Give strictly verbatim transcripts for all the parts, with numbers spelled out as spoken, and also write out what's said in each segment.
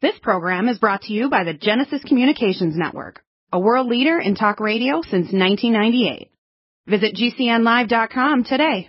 This program is brought to you by the Genesis Communications Network, a world leader in talk radio since nineteen ninety-eight. Visit G C N live dot com today.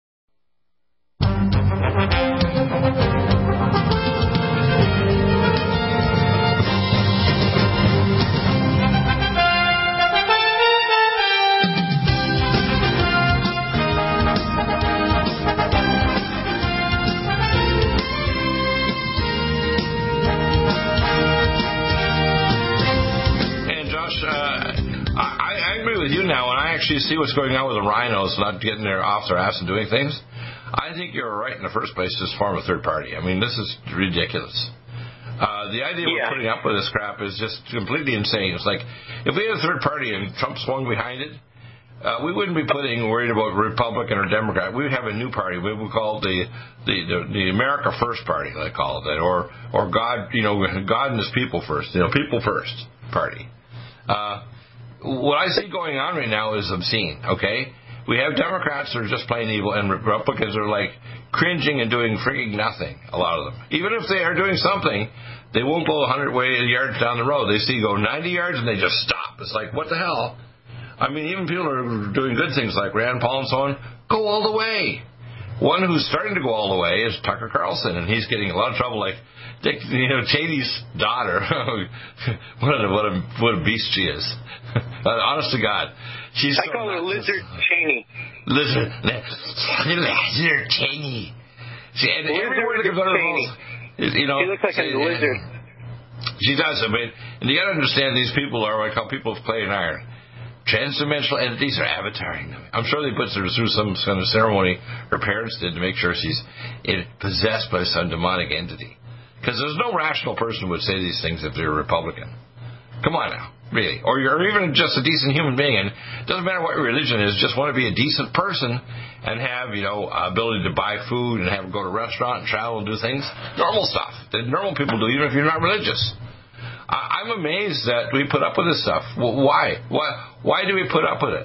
You now, when I actually see what's going on with the rhinos not getting their off their ass and doing things, I think you're right in the first place to form a third party. I mean, this is ridiculous. Uh, the idea yeah. we're putting up with this crap is just completely insane. It's like, if we had a third party and Trump swung behind it, uh, we wouldn't be putting worried about Republican or Democrat. We would have a new party. We would call it the the, the, the America First Party, they call it that, or or God, you know, God and His people first, you know, people first party. Uh, What I see going on right now is obscene, okay? We have Democrats that are just plain evil, and Republicans are, like, cringing and doing frigging nothing, a lot of them. Even if they are doing something, they won't go one hundred yards down the road. They see you go ninety yards, and they just stop. It's like, what the hell? I mean, even people are doing good things like Rand Paul and so on, go all the way. One who's starting to go all the way is Tucker Carlson, and he's getting a lot of trouble, like Dick, you know, Cheney's daughter. what, a, what, a, what a beast she is. Honest to God. She's I so call her nuts. Lizard Cheney. Lizard. Lizard Cheney. She, and everyone that comes out of the you know, she looks like a lizard. She does. I mean, and you got to understand these people are what I call people of clay and iron. Transdimensional entities are avataring them. I'm sure they put her through some kind of ceremony her parents did to make sure she's possessed by some demonic entity. Because there's no rational person who would say these things if they're a Republican. Come on now, really. Or you're even just a decent human being, and it doesn't matter what your religion is, just want to be a decent person and have, you know, ability to buy food and have go to a restaurant and travel and do things. Normal stuff that normal people do, even if you're not religious. I'm amazed that we put up with this stuff. Why? Why? Why do we put up with it?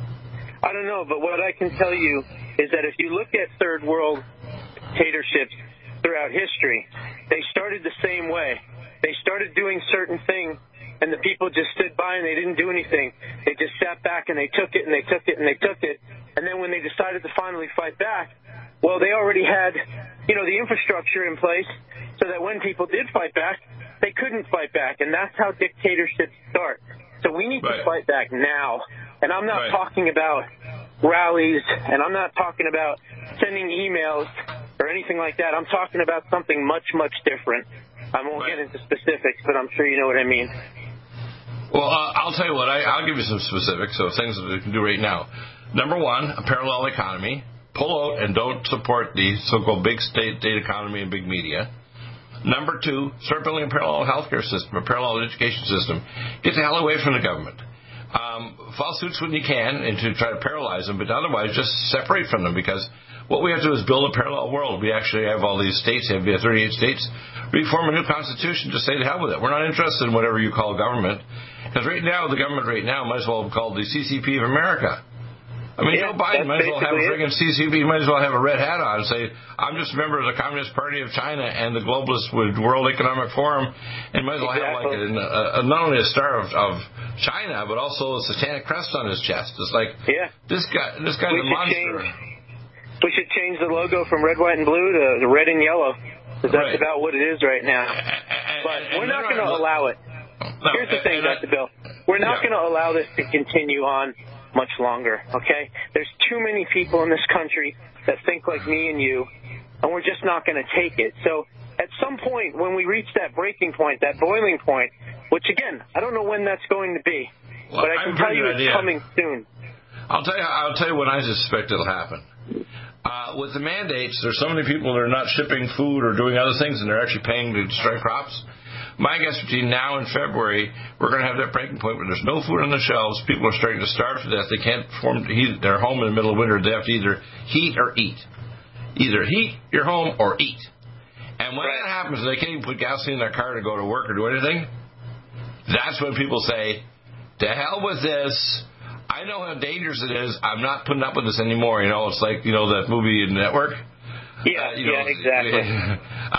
I don't know, but what I can tell you is that if you look at third world dictatorships throughout history, they started the same way. They started doing certain things, and the people just stood by and they didn't do anything. They just sat back and they took it and they took it and they took it. And then when they decided to finally fight back, well, they already had, you know, the infrastructure in place so that when people did fight back, they couldn't fight back, and that's how dictatorships start. So we need right. to fight back now. And I'm not right. talking about rallies, and I'm not talking about sending emails or anything like that. I'm talking about something much, much different. I won't right. get into specifics, but I'm sure you know what I mean. Well, uh, I'll tell you what. I, I'll give you some specifics of things that we can do right now. Number one, a parallel economy. Pull out and don't support the so-called big state, state economy and big media. Number two, start building a parallel healthcare system, a parallel education system. Get the hell away from the government. Um, file suits when you can and to try to paralyze them, but otherwise just separate from them, because what we have to do is build a parallel world. We actually have all these states, have thirty-eight states, reform a new constitution, just say to hell with it. We're not interested in whatever you call government, because right now, the government right now might as well be called the C C P of America. I mean, yeah, Joe Biden might as well have a friggin' C C P, might as well have a red hat on and say, I'm just a member of the Communist Party of China and the Globalist World Economic Forum, and might as well exactly. have like a, a, not only a star of, of China, but also a satanic crest on his chest. It's like, yeah. this guy, this guy's a monster. Change, we should change the logo from red, white, and blue to red and yellow, because that's right. about what it is right now. And, but and, we're and not going to allow it. No, Here's the thing, Doctor Bill. We're not yeah. going to allow this to continue on much longer, okay? There's too many people in this country that think like me and you, and we're just not going to take it. So at some point, when we reach that breaking point, that boiling point, which, again, I don't know when that's going to be, well, but I can tell you it's idea. coming soon. I'll tell you, I'll tell you when I suspect it'll happen. Uh, with the mandates, there's so many people that are not shipping food or doing other things, and they're actually paying to destroy crops. My guess between now and February, we're going to have that breaking point where there's no food on the shelves. People are starting to starve to death. They can't form to heat their home in the middle of winter. They have to either heat or eat. Either heat your home or eat. And when that happens, they can't even put gasoline in their car to go to work or do anything. That's when people say, to hell with this. I know how dangerous it is. I'm not putting up with this anymore. You know, it's like, you know, that movie Network. Yeah, uh, you know, yeah, exactly. Uh,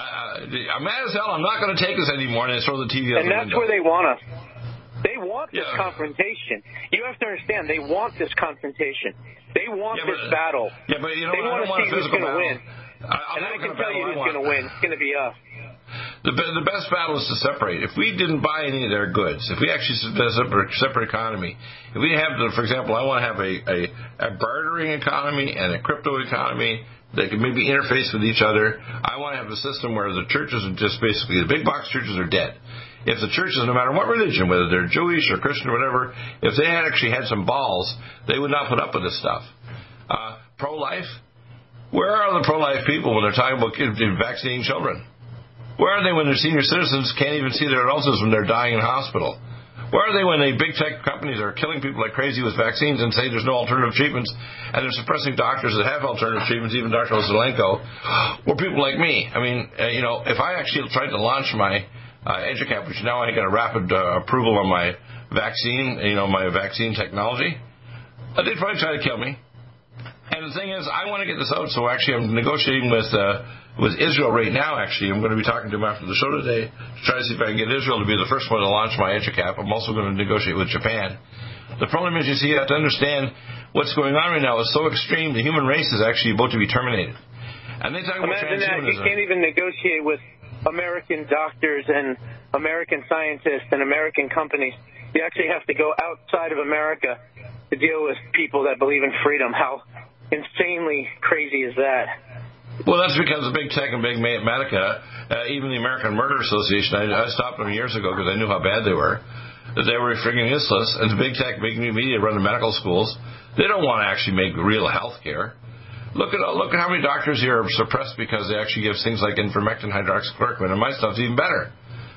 I'm mad as hell. I'm not going to take this anymore, and I throw the T V out the window. And that's where they want us. They want this yeah. confrontation. You have to understand, they want this confrontation. They want yeah, but, this battle. Yeah, but you know, they I want don't to see want a who's going to win. I, and I can tell you who's going to win. It's going to be us. The, the best battle is to separate. If we didn't buy any of their goods, if we actually set a separate, separate economy, if we have, the, for example, I want to have a, a, a bartering economy and a crypto economy that can maybe interface with each other. I want to have a system where the churches are just basically, the big box churches are dead. If the churches, no matter what religion, whether they're Jewish or Christian or whatever, if they had actually had some balls, they would not put up with this stuff. Uh, pro-life? Where are the pro-life people when they're talking about kids, vaccinating children? Where are they when their senior citizens can't even see their relatives when they're dying in hospital? Where are they when the big tech companies are killing people like crazy with vaccines and say there's no alternative treatments, and they're suppressing doctors that have alternative treatments, even Doctor Zelenko, or people like me? I mean, uh, you know, if I actually tried to launch my uh, EduCap, which now I got a rapid uh, approval on my vaccine, you know, my vaccine technology, uh, they'd probably try to kill me. And the thing is, I want to get this out, so actually I'm negotiating with uh, with Israel right now, actually. I'm going to be talking to them after the show today to try to see if I can get Israel to be the first one to launch my EduCap. I'm also going to negotiate with Japan. The problem is, you see, you have to understand what's going on right now is so extreme, the human race is actually about to be terminated. And they talk about Imagine that. transhumanism. You can't even negotiate with American doctors and American scientists and American companies. You actually have to go outside of America to deal with people that believe in freedom. How insanely crazy is that? Well, that's because of big tech and big medica, uh, even the American Murder Association, I, I stopped them years ago because I knew how bad they were, that they were friggin' useless, and the big tech, big new media run the medical schools. They don't want to actually make real health care. Look at look at how many doctors here are suppressed because they actually give things like ivermectin, hydroxychloroquine, and my stuff's even better.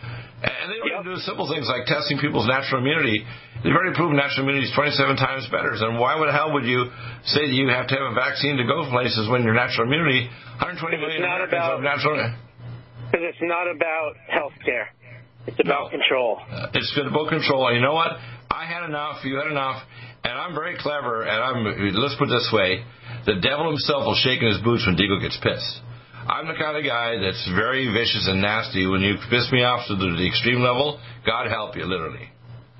And they don't yep. even do simple things like testing people's natural immunity. They've already proven natural immunity is twenty-seven times better. And why the hell would you say that you have to have a vaccine to go places when your natural immunity, one hundred twenty million Americans have natural immunity? Because it's not about health care. It's about no. control. Uh, it's about control. And you know what? I had enough. You had enough. And I'm very clever. And I'm, let's put it this way. The devil himself will shake in his boots when Deagle gets pissed. I'm the kind of guy that's very vicious and nasty. When you piss me off to the, the extreme level, God help you, literally.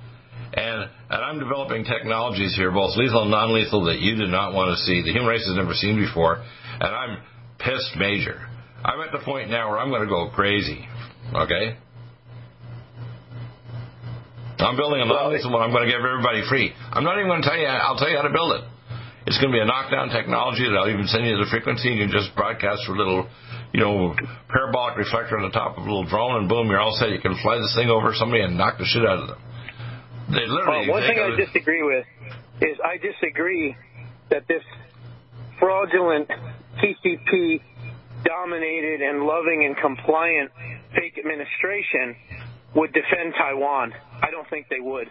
And and I'm developing technologies here, both lethal and non-lethal, that you did not want to see. The human race has never seen before. And I'm pissed major. I'm at the point now where I'm going to go crazy. Okay? I'm building a non-lethal one. I'm going to give everybody free. I'm not even going to tell you. I'll tell you how to build it. It's going to be a knockdown technology that I'll even send you the frequency. You can just broadcast for a little, you know, parabolic reflector on the top of a little drone, and boom, you're all set. You can fly this thing over somebody and knock the shit out of them. They literally. Well, one thing I disagree with is I disagree that this fraudulent T C P dominated and loving and compliant fake administration would defend Taiwan. I don't think they would.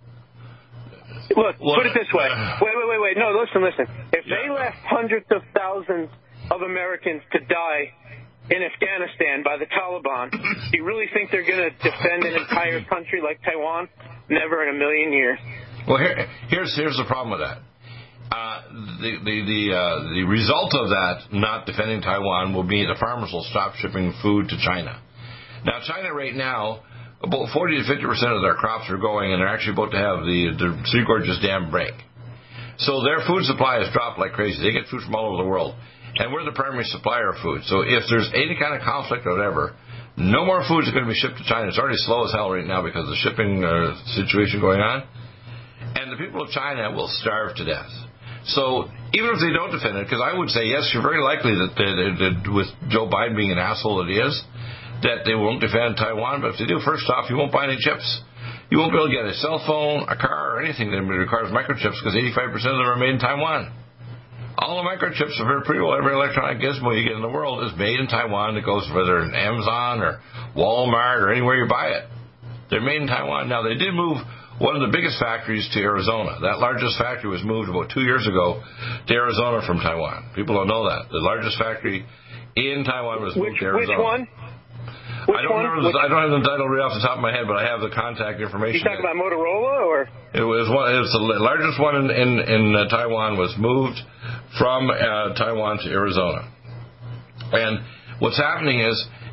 Look, well, put it this way. Wait, wait, wait, wait. No, listen, listen. If yeah. they left hundreds of thousands of Americans to die in Afghanistan by the Taliban, do you really think they're going to defend an entire country like Taiwan? Never in a million years. Well, here, here's here's the problem with that. Uh, the the the, uh, the result of that not defending Taiwan will be the farmers will stop shipping food to China. Now, China right now, about forty to fifty percent of their crops are going, and they're actually about to have the, the Three Gorges Dam break. So their food supply has dropped like crazy. They get food from all over the world. And we're the primary supplier of food. So if there's any kind of conflict or whatever, no more food is going to be shipped to China. It's already slow as hell right now because of the shipping uh, situation going on. And the people of China will starve to death. So even if they don't defend it, because I would say, yes, you're very likely that, they, they, that with Joe Biden being an asshole that he is, that they won't defend Taiwan. But if they do, first off, you won't buy any chips. You won't be able to get a cell phone, a car, or anything that requires microchips because eighty-five percent of them are made in Taiwan. All the microchips are very pretty well. Every electronic gizmo you get in the world is made in Taiwan. It goes whether in Amazon or Walmart or anywhere you buy it. They're made in Taiwan. Now, they did move one of the biggest factories to Arizona. That largest factory was moved about two years ago to Arizona from Taiwan. People don't know that. The largest factory in Taiwan was moved which, to Arizona. Which one? Which I don't one? remember. The, which, I don't have the title right off the top of my head, but I have the contact information. You talking about Motorola, or it was one? It was the largest one in in, in uh, Taiwan. Was moved from uh, Taiwan to Arizona. And what's happening is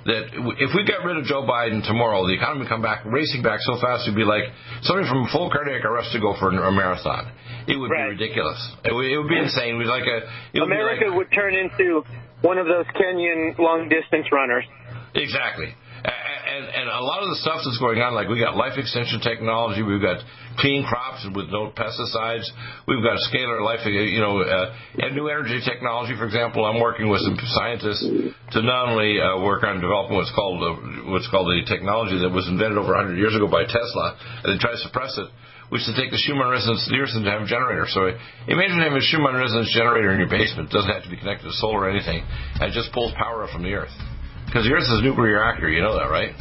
that if we got rid of Joe Biden tomorrow, the economy would come back, racing back so fast, it would be like somebody from full cardiac arrest to go for a marathon. It would right. be ridiculous. It would, it would be insane. It would be like a, it would America be like, would turn into one of those Kenyan long-distance runners. Exactly. And, and a lot of the stuff that's going on, like we got life extension technology, we've got clean crops with no pesticides, we've got scalar life, you know, uh, and new energy technology. For example, I'm working with some scientists to not only uh, work on developing what's called uh, what's called the technology that was invented over one hundred years ago by Tesla, and then try to suppress it, which is to take the Schumann resonance of the Earth and have a generator. So imagine having a Schumann resonance generator in your basement. It doesn't have to be connected to solar or anything, and it just pulls power from the Earth. Because the Earth is a nuclear reactor, you know that, right?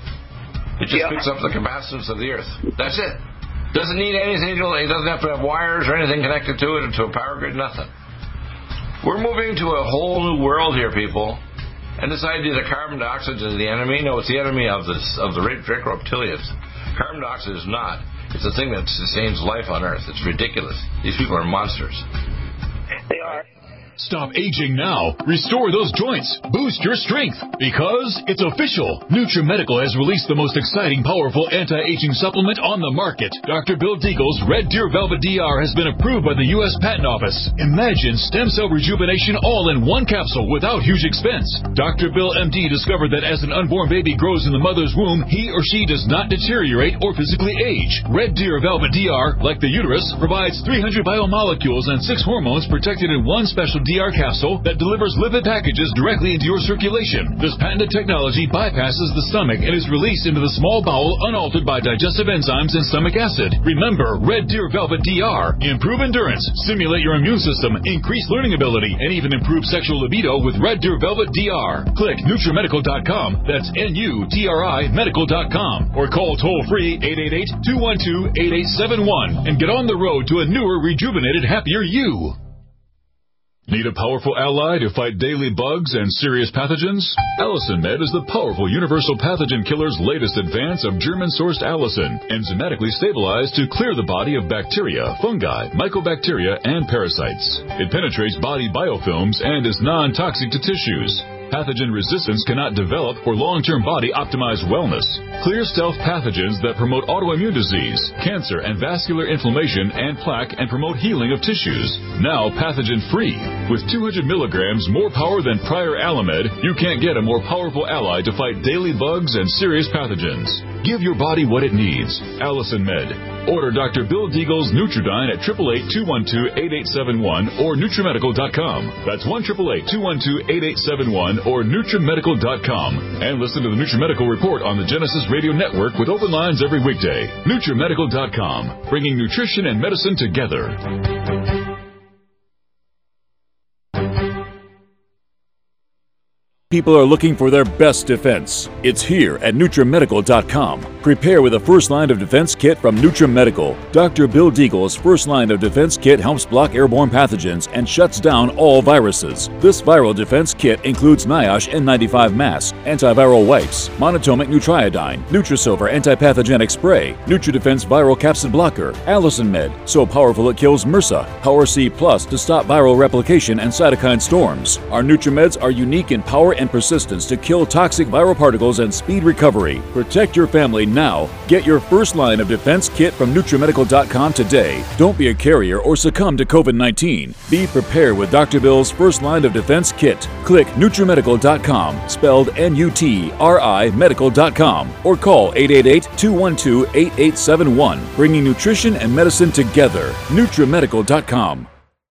It just yeah. picks up the capacitance of the Earth. That's it. Doesn't need anything. It doesn't have to have wires or anything connected to it, or to a power grid, nothing. We're moving to a whole new world here, people. And this idea that carbon dioxide is the enemy, no, it's the enemy of this of the great reptilians. Carbon dioxide is not. It's the thing that sustains life on Earth. It's ridiculous. These people are monsters. They are. Stop aging now. Restore those joints. Boost your strength. Because it's official. NutriMedical has released the most exciting, powerful anti-aging supplement on the market. Doctor Bill Deagle's Red Deer Velvet D R has been approved by the U S Patent Office. Imagine stem cell rejuvenation all in one capsule without huge expense. Doctor Bill M D discovered that as an unborn baby grows in the mother's womb, he or she does not deteriorate or physically age. Red Deer Velvet D R, like the uterus, provides three hundred biomolecules and six hormones protected in one special D R capsule that delivers lipid packages directly into your circulation. This patented technology bypasses the stomach and is released into the small bowel unaltered by digestive enzymes and stomach acid. Remember, Red Deer Velvet D R. Improve endurance, stimulate your immune system, increase learning ability, and even improve sexual libido with Red Deer Velvet D R. Click NutriMedical dot com. That's N U T R I medical dot com. Or call toll-free eight eight eight, two one two, eight eight seven one and get on the road to a newer, rejuvenated, happier you. Need a powerful ally to fight daily bugs and serious pathogens? Allicin Med is the powerful universal pathogen killer's latest advance of German-sourced allicin, enzymatically stabilized to clear the body of bacteria, fungi, mycobacteria, and parasites. It penetrates body biofilms and is non-toxic to tissues. Pathogen resistance cannot develop for long-term body-optimized wellness. Clear stealth pathogens that promote autoimmune disease, cancer, and vascular inflammation and plaque and promote healing of tissues. Now pathogen-free. With two hundred milligrams more power than prior Alamed, you can't get a more powerful ally to fight daily bugs and serious pathogens. Give your body what it needs. Allicin Med. Order Doctor Bill Deagle's Nutridyne at eight eight eight, two one two, eight eight seven one or NutriMedical dot com. That's one eight eight eight, two one two, eight eight seven one or NutriMedical dot com. And listen to the NutriMedical Report on the Genesis Radio Network with open lines every weekday. NutriMedical dot com, bringing nutrition and medicine together. People are looking for their best defense. It's here at NutriMedical dot com. Prepare with a first line of defense kit from NutriMedical. Doctor Bill Deagle's first line of defense kit helps block airborne pathogens and shuts down all viruses. This viral defense kit includes NIOSH N ninety-five mask, antiviral wipes, monatomic Nutriodine, Nutrisilver antipathogenic spray, NutriDefense viral capsid blocker, Allicin Med, so powerful it kills MRSA, Power C Plus to stop viral replication and cytokine storms. Our NutriMeds are unique in power and persistence to kill toxic viral particles and speed recovery. Protect your family now. Get your first line of defense kit from NutriMedical dot com today. Don't be a carrier or succumb to COVID nineteen. Be prepared with Doctor Bill's first line of defense kit. Click NutriMedical dot com, spelled N U T R I medical dot com, or call eight eight eight, two one two, eight eight seven one, bringing nutrition and medicine together. NutriMedical dot com.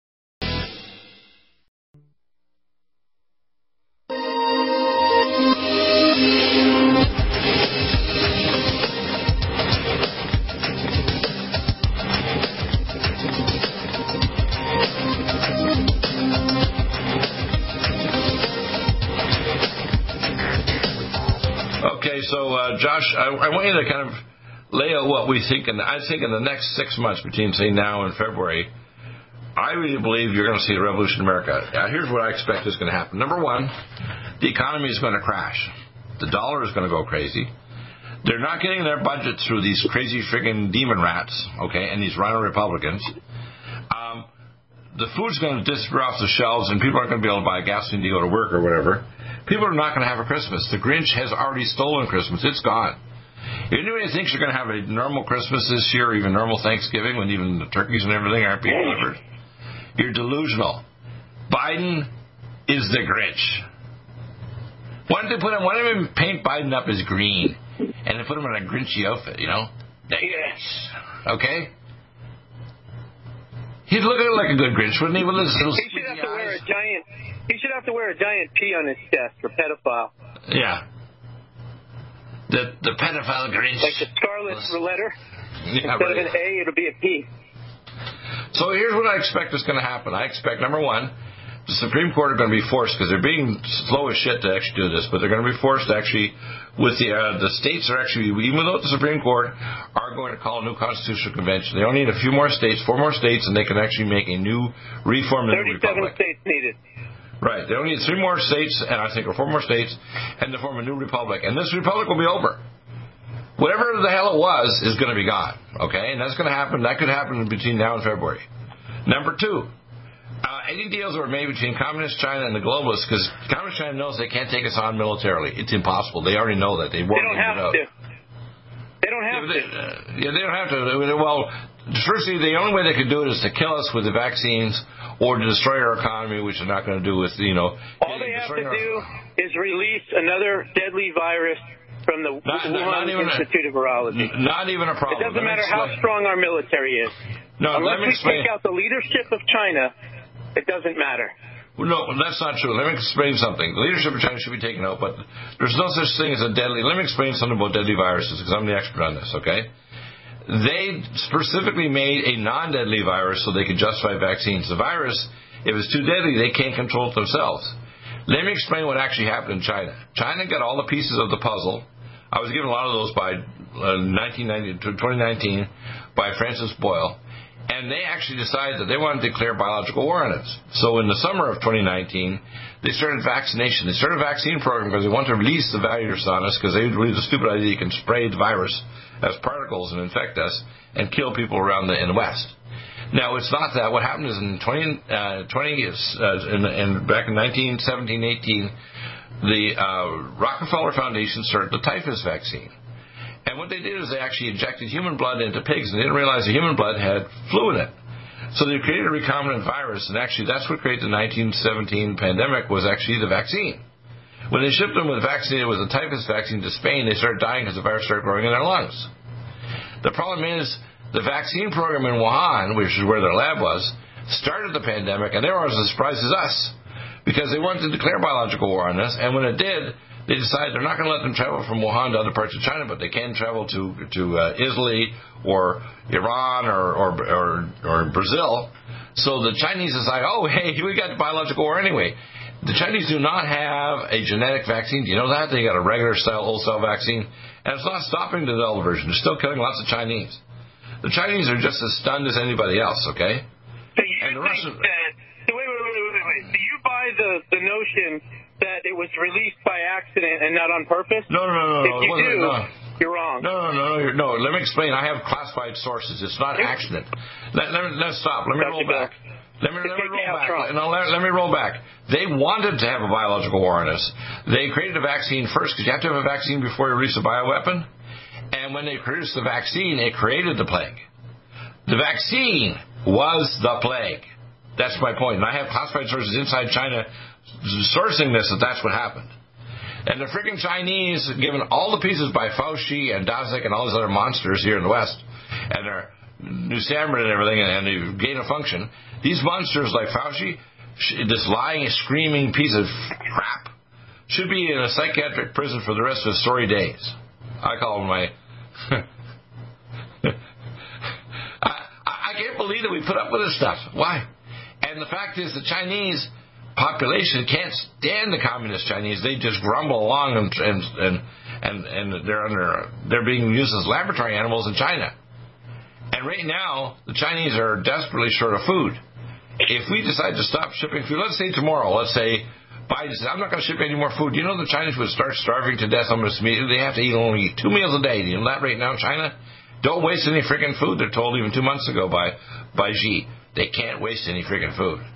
So, uh, Josh, I, I want you to kind of lay out what we think. And I think in the next six months, between, say, now and February, I really believe you're going to see a revolution in America. Now, here's what I expect is going to happen. Number one, the economy is going to crash. The dollar is going to go crazy. They're not getting their budget through these crazy friggin' demon rats, okay, and these rhino Republicans. Um, the food's going to disappear off the shelves, and people aren't going to be able to buy gasoline to go to work or whatever. People are not going to have a Christmas. The Grinch has already stolen Christmas. It's gone. If anybody thinks you're going to have a normal Christmas this year, or even normal Thanksgiving, when even the turkeys and everything aren't being delivered, you're delusional. Biden is the Grinch. Why don't they put him? Why don't they paint Biden up as green and they put him in a Grinchy outfit? You know, yes, okay. He'd look like a good Grinch, wouldn't he? With his little he should have to eyes. wear a giant. He should have to wear a giant P on his chest for pedophile. Yeah. The the pedophile Grinch. Like the scarlet letter. Yeah, Instead right. of an A, it'll be a P. So here's what I expect is going to happen. I expect, number one, the Supreme Court are going to be forced, because they're being slow as shit to actually do this, but they're going to be forced to actually, with the uh, the states are actually, even though the Supreme Court are going to call a new constitutional convention, they only need a few more states, four more states, and they can actually make a new reform in the republic. thirty-seven states needed. Right. They only need three more states, and I think, or four more states, and to form a new republic. And this republic will be over. Whatever the hell it was is going to be gone. Okay? And that's going to happen. That could happen between now and February. Number two, uh, any deals that were made between Communist China and the globalists, because Communist China knows they can't take us on militarily. It's impossible. They already know that. They, they don't have to. They don't have yeah, to. They, uh, yeah, they don't have to. Well, firstly, the only way they could do it is to kill us with the vaccines or to destroy our economy, which they're not going to do with, you know... All they have to our... do is release another deadly virus from the not, Wuhan not Institute a, of Virology. Not even a problem. It doesn't matter how strong our military is. No, Unless let me we explain. take out the leadership of China, it doesn't matter. Well, no, that's not true. Let me explain something. The leadership of China should be taken out, but there's no such thing as a deadly... Let me explain something about deadly viruses, because I'm the expert on this, okay? They specifically made a non-deadly virus so they could justify vaccines. The virus, if it's too deadly, they can't control it themselves. Let me explain what actually happened in China. China got all the pieces of the puzzle. I was given a lot of those by uh, nineteen ninety, twenty nineteen by Francis Boyle, and they actually decided that they wanted to declare biological war on us. So in the summer of twenty nineteen, they started vaccination. They started a vaccine program because they wanted to release the virus on us, because they believe the stupid idea you can spray the virus as particles and infect us and kill people around the in the West. Now, it's not that. What happened is in twenty, uh, twenty uh, in, in, back in nineteen seventeen, eighteen, the uh, Rockefeller Foundation started the typhus vaccine. And what they did is they actually injected human blood into pigs, and they didn't realize the human blood had flu in it. So they created a recombinant virus, and actually that's what created the nineteen seventeen pandemic, was actually the vaccine. When they shipped them with vaccinated with the typhus vaccine to Spain, they started dying because the virus started growing in their lungs. The problem is the vaccine program in Wuhan, which is where their lab was, started the pandemic, and they were as surprised as us because they wanted to declare biological war on us, and when it did, they decided they're not going to let them travel from Wuhan to other parts of China, but they can travel to to uh, Italy or Iran or, or or or Brazil. So the Chinese decide, oh, hey, we got the biological war anyway. The Chinese do not have a genetic vaccine. Do you know that? They got a regular style, old style vaccine, and it's not stopping the Delta version. They're still killing lots of Chinese. The Chinese are just as stunned as anybody else. Okay. So you and the think Russian, that? So wait, wait, wait, wait, wait. Do you buy the the notion that it was released by accident and not on purpose? No, no, no, no. If you do, no. you're wrong. No, no, no, no, no. Let me explain. I have classified sources. It's not accident. Let, let, let's stop. Let me roll back. Let me, let me roll back. No, let, let me roll back. They wanted to have a biological war on us. They created a vaccine first, because you have to have a vaccine before you release a bioweapon. And when they produced the vaccine, it created the plague. The vaccine was the plague. That's my point. And I have classified sources inside China sourcing this, that that's what happened. And the freaking Chinese, given all the pieces by Fauci and Daszak and all these other monsters here in the West, and their New Samrid and everything, and the gain of function, these monsters like Fauci, this lying, screaming piece of crap, should be in a psychiatric prison for the rest of his sorry days. I call him my... I, I can't believe that we put up with this stuff. Why? And the fact is the Chinese population can't stand the communist Chinese. They just grumble along, and and and, and, and they're under they're being used as laboratory animals in China. And right now, the Chinese are desperately short of food. If we decide to stop shipping food, let's say tomorrow, let's say Biden says, I'm not going to ship any more food. You know the Chinese would start starving to death on this meat. They have to eat only two meals a day. Do you know that right now, China? Don't waste any freaking food. They're told even two months ago by, by Xi. They can't waste any freaking food.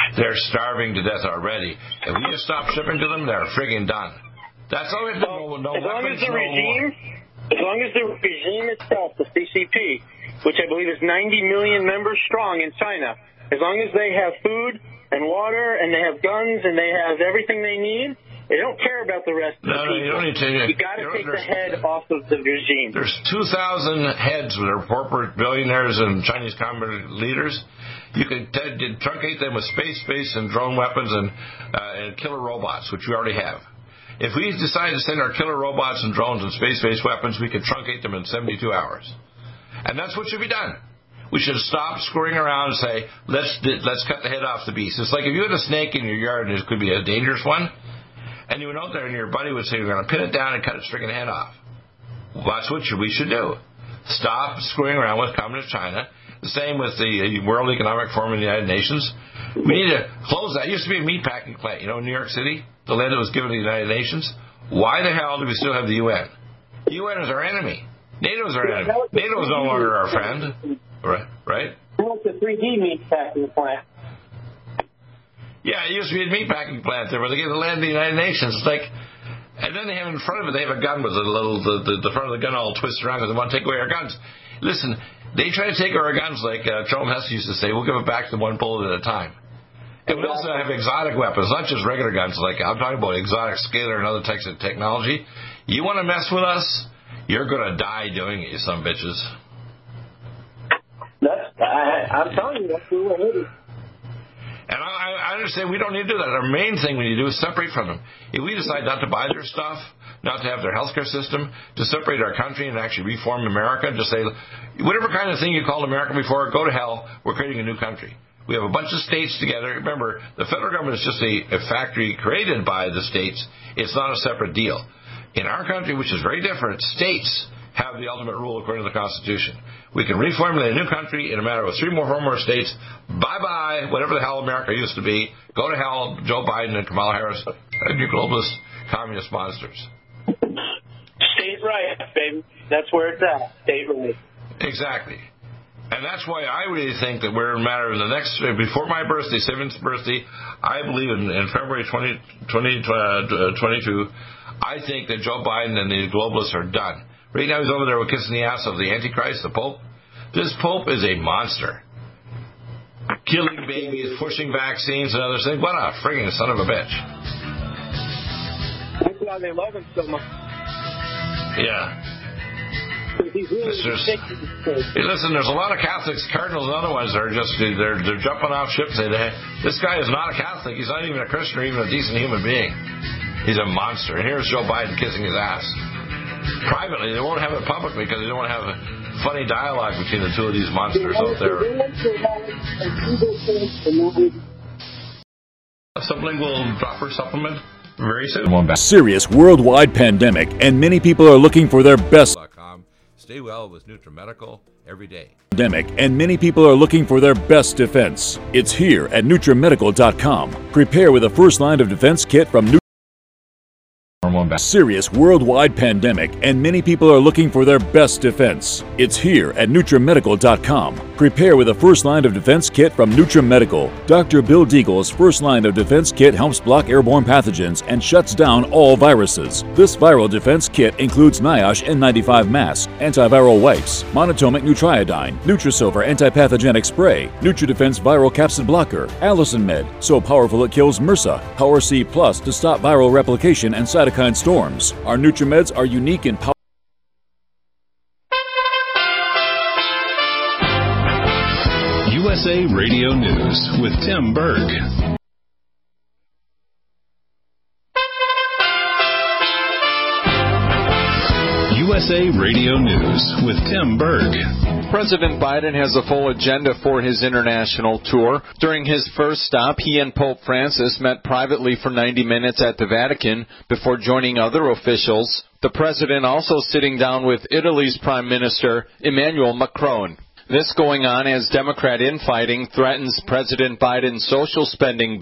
They're starving to death already. If we just stop shipping to them, they're friggin' done. That's all we have to know. No as long weapons, as the no regime, war. as long as the regime itself, the C C P, which I believe is ninety million members strong in China, as long as they have food and water and they have guns and they have everything they need, they don't care about the rest of no, the no, people. you don't need to. You got to take the head off of the regime. There's two thousand heads that are corporate billionaires and Chinese communist leaders. You can t- truncate them with space, space, and drone weapons and, uh, and killer robots, which we already have. If we decide to send our killer robots and drones and space-based weapons, we can truncate them in seventy-two hours. And that's what should be done. We should stop screwing around and say, let's let's cut the head off the beast. It's like if you had a snake in your yard and it could be a dangerous one, and you went out there and your buddy would say, you're going to pin it down and cut its freaking head off. Well, that's what we should do. Stop screwing around with Communist China. The same with the World Economic Forum and the United Nations. We need to close that. It used to be a meatpacking plant, you know, in New York City, the land that was given to the United Nations. Why the hell do we still have the U N? The U N is our enemy. NATO is our enemy. NATO is no longer our friend. Right? Right? It's a three D meatpacking plant. Yeah, it used to be a meatpacking plant there where they gave the land to the United Nations. It's like, and then they have in front of it, they have a gun with a little, the, the, the front of the gun all twisted around because they want to take away our guns. Listen, they try to take our guns like uh, Jerome Hess used to say, we'll give it back to them one bullet at a time. And we also have exotic weapons, not just regular guns. Like I'm talking about exotic scalar and other types of technology. You want to mess with us, you're going to die doing it, you some bitches. That's, I, I'm telling you, that's who we're headed. And I, I understand we don't need to do that. Our main thing we need to do is separate from them. If we decide not to buy their stuff, not to have their healthcare system, to separate our country and actually reform America, just say, whatever kind of thing you called America before, go to hell, we're creating a new country. We have a bunch of states together. Remember, the federal government is just a, a factory created by the states. It's not a separate deal. In our country, which is very different, states have the ultimate rule according to the Constitution. We can reformulate a new country in a matter of three more, four more states. Bye-bye, whatever the hell America used to be. Go to hell, Joe Biden and Kamala Harris, and your globalist communist monsters. State right, baby. That's where it's at. State right. Exactly. And that's why I really think that we're in a matter of the next, before my birthday, seventh birthday, I believe in, in February twenty twenty-two, I think that Joe Biden and the globalists are done. Right now he's over there with kissing the ass of the Antichrist, the Pope. This Pope is a monster. Killing babies, pushing vaccines and other things. What a friggin' son of a bitch. That's why they love him so much. Yeah. He's really hey, listen, there's a lot of Catholics, cardinals and other ones that are just, they're, they're jumping off ship and saying, hey, this guy is not a Catholic. He's not even a Christian or even a decent human being. He's a monster. And here's Joe Biden kissing his ass. Privately, they won't have it publicly because they don't want to have a funny dialogue between the two of these monsters out there. A sublingual dropper supplement very soon. Serious worldwide pandemic, and many people are looking for their best. Stay well with NutriMedical every day. Pandemic, and many people are looking for their best defense. It's here at NutriMedical dot com. Prepare with a first line of defense kit from Nutri- Serious worldwide pandemic, and many people are looking for their best defense. It's here at NutriMedical dot com. Prepare with a first line of defense kit from NutriMedical. Doctor Bill Deagle's first line of defense kit helps block airborne pathogens and shuts down all viruses. This viral defense kit includes NIOSH N ninety-five mask, antiviral wipes, monatomic Nutriodine, Nutrisilver antipathogenic spray, NutriDefense viral capsid blocker, Allison Med, so powerful it kills MRSA, Power C Plus to stop viral replication and cytokine storms. Our NutriMeds are unique in power. U S A Radio News with Tim Berg. U S A Radio News with Tim Berg. President Biden has a full agenda for his international tour. During his first stop, he and Pope Francis met privately for ninety minutes at the Vatican before joining other officials. The president also sitting down with Italy's Prime Minister Emmanuel Macron. This going on as Democrat infighting threatens President Biden's social spending bill.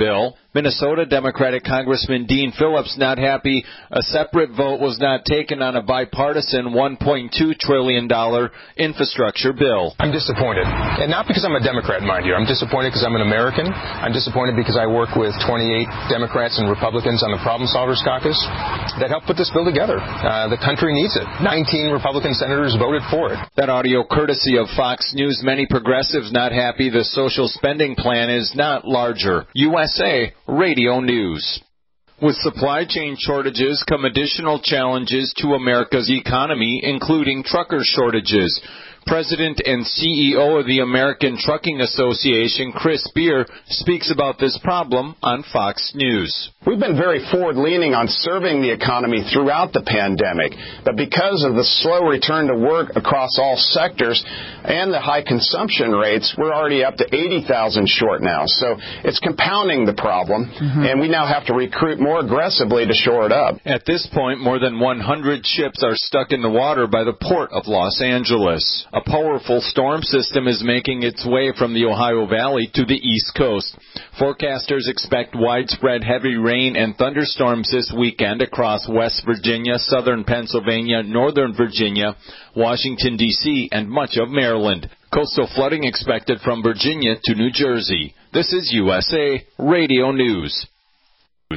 Minnesota Democratic Congressman Dean Phillips not happy a separate vote was not taken on a bipartisan one point two trillion dollars infrastructure bill. I'm disappointed. And not because I'm a Democrat, mind you. I'm disappointed because I'm an American. I'm disappointed because I work with twenty-eight Democrats and Republicans on the Problem Solvers Caucus that helped put this bill together. Uh, the country needs it. nineteen Republican senators voted for it. That audio courtesy of Fox News. Many progressives not happy the social spending plan is not larger. U S A Radio News. With supply chain shortages come additional challenges to America's economy, including trucker shortages. President and C E O of the American Trucking Association, Chris Beer, speaks about this problem on Fox News. We've been very forward-leaning on serving the economy throughout the pandemic, but because of the slow return to work across all sectors and the high consumption rates, we're already up to eighty thousand short now. So it's compounding the problem, mm-hmm. and we now have to recruit more aggressively to shore it up. At this point, more than one hundred ships are stuck in the water by the port of Los Angeles. A powerful storm system is making its way from the Ohio Valley to the East Coast. Forecasters expect widespread heavy rain and thunderstorms this weekend across West Virginia, southern Pennsylvania, northern Virginia, Washington, D C, and much of Maryland. Coastal flooding expected from Virginia to New Jersey. This is U S A Radio News. U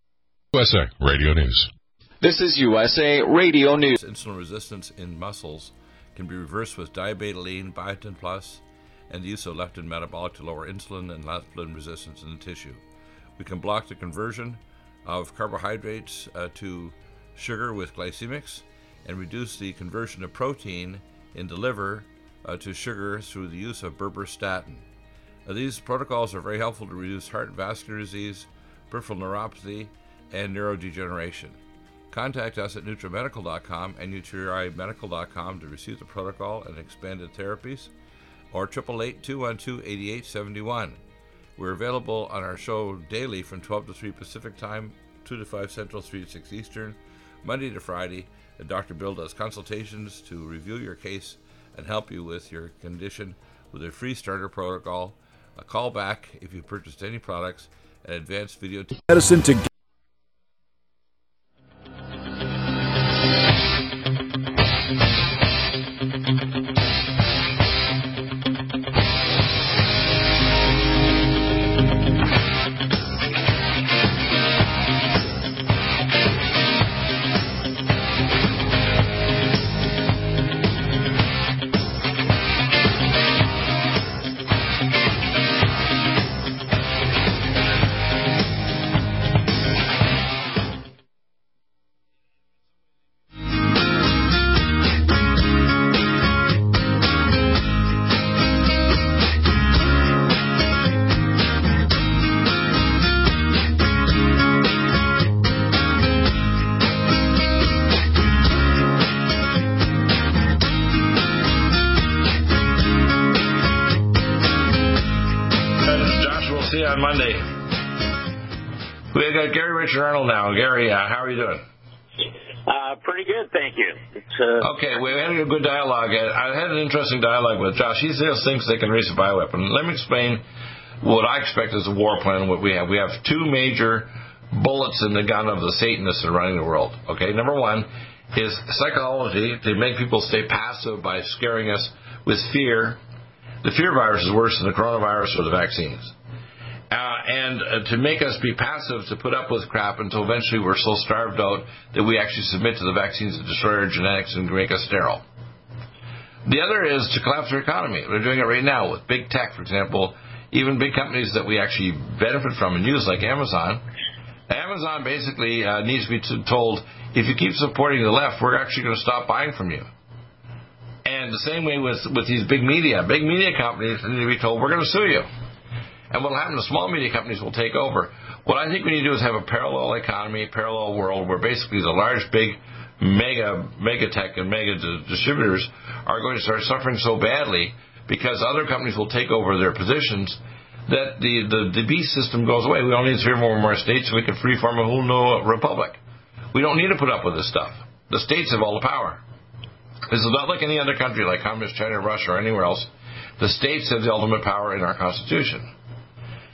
S A Radio News. This is U S A Radio News. Insulin resistance in muscles can be reversed with diabetoline, biotin plus, and the use of leptin metabolic to lower insulin and leptin resistance in the tissue. We can block the conversion of carbohydrates uh, to sugar with glycemics and reduce the conversion of protein in the liver uh, to sugar through the use of berberstatin. Uh, these protocols are very helpful to reduce heart and vascular disease, peripheral neuropathy, and neurodegeneration. Contact us at NutriMedical dot com and Nutri Medical dot com to receive the protocol and expanded therapies, or eight eight eight, two one two, eight eight seven one. We're available on our show daily from twelve to three Pacific Time, two to five Central, three to six Eastern, Monday to Friday. And Doctor Bill does consultations to review your case and help you with your condition with a free starter protocol, a call back if you purchased any products, and advanced video t- medicine to on Monday. We've got Gary Richard Arnold now. Gary, uh, how are you doing? Uh, pretty good, thank you. It's, uh, okay, we had a good dialogue. I had an interesting dialogue with Josh. He still thinks they can release a bioweapon. Let me explain what I expect is a war plan. What we have, we have two major bullets in the gun of the Satanists that are running the world. Okay, number one is psychology to make people stay passive by scaring us with fear. The fear virus is worse than the coronavirus or the vaccines. Uh, and uh, to make us be passive, to put up with crap until eventually we're so starved out that we actually submit to the vaccines that destroy our genetics and make us sterile. The other is to collapse our economy. They're doing it right now with big tech, for example, even big companies that we actually benefit from and use, like Amazon. Amazon basically uh, needs to be t- told, if you keep supporting the left, we're actually going to stop buying from you. And the same way with, with these big media. Big media companies need to be told, we're going to sue you. And what will happen to small media companies will take over. What I think we need to do is have a parallel economy, parallel world, where basically the large, big, mega, mega tech and mega di- distributors are going to start suffering so badly because other companies will take over their positions that the, the, the beast system goes away. We don't need three more and more states, so we can free-form a whole new republic. We don't need to put up with this stuff. The states have all the power. This is not like any other country, like Communist China, Russia, or anywhere else. The states have the ultimate power in our Constitution.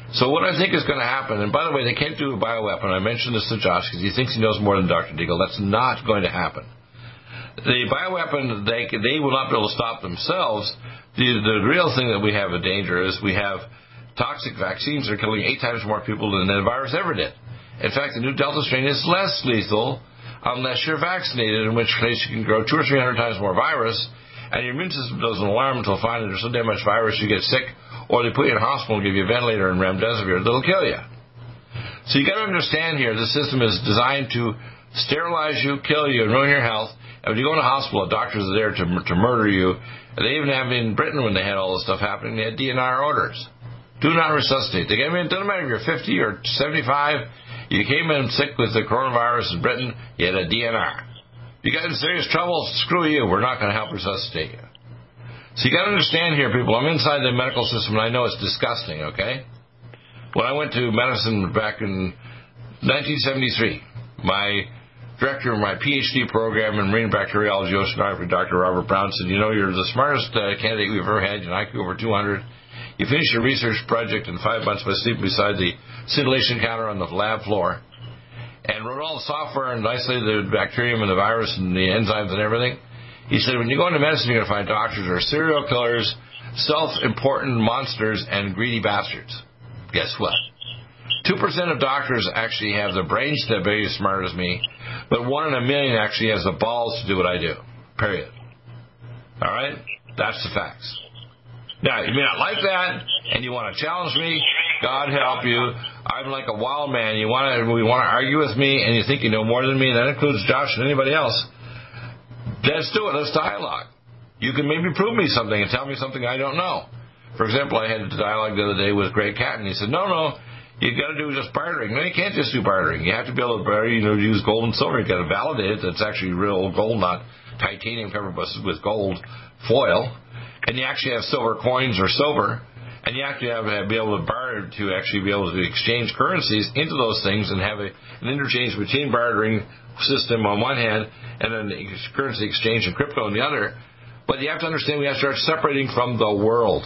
So what I think is going to happen, and by the way, they can't do a bioweapon. I mentioned this to Josh because he thinks he knows more than Doctor Deagle. That's not going to happen. The bioweapon, they they will not be able to stop themselves. The, the real thing that we have a danger is we have toxic vaccines that are killing eight times more people than the virus ever did. In fact, the new Delta strain is less lethal unless you're vaccinated, in which case you can grow two or three hundred times more virus, and your immune system doesn't alarm until finally there's so damn much virus you get sick, or they put you in a hospital and give you a ventilator and remdesivir that'll kill you. So you got to understand here, the system is designed to sterilize you, kill you, and ruin your health. And when you go in a hospital, a doctor's there to to murder you. And they even have in Britain, when they had all this stuff happening, they had D N R orders. Do not resuscitate. They gave me, it doesn't matter if you're fifty or seventy-five, you came in sick with the coronavirus in Britain, you had a D N R. You got in serious trouble, screw you, we're not going to help resuscitate you. So you got to understand here, people, I'm inside the medical system and I know it's disgusting, okay? When I went to medicine back in nineteen seventy-three, my director of my PhD program in marine bacteriology, oceanography, Doctor Robert Brown, said, you know, you're the smartest uh, candidate we've ever had, you know, I Q over two hundred. You finished your research project in five months by sleeping beside the scintillation counter on the lab floor and wrote all the software and isolated the bacterium and the virus and the enzymes and everything. He said, when you go into medicine, you're going to find doctors who are serial killers, self-important monsters, and greedy bastards. Guess what? two percent of doctors actually have the brains to be as smart as me, but one in a million actually has the balls to do what I do. Period. All right? That's the facts. Now, you may not like that, and you want to challenge me. God help you. I'm like a wild man. You want to, we want to argue with me, and you think you know more than me. That includes Josh and anybody else. Let's do it. Let's dialogue. You can maybe prove me something and tell me something I don't know. For example, I had a dialogue the other day with Greg Catton. He said, no, no, you got to do just bartering. No, you can't just do bartering. You have to be able to barter, you know, use gold and silver. You got to validate it. That's actually real gold, not titanium covered with gold foil. And you actually have silver coins or silver, and you have to have, have be able to barter to actually be able to exchange currencies into those things and have a, an interchange between bartering system on one hand and then the currency exchange and crypto on the other. But you have to understand we have to start separating from the world.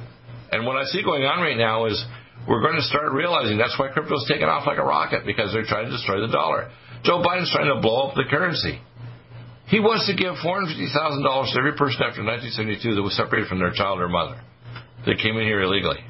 And what I see going on right now is we're going to start realizing that's why crypto's taking off like a rocket, because they're trying to destroy the dollar. Joe Biden's trying to blow up the currency. He wants to give four hundred fifty thousand dollars to every person after nineteen seventy-two that was separated from their child or mother that came in here illegally.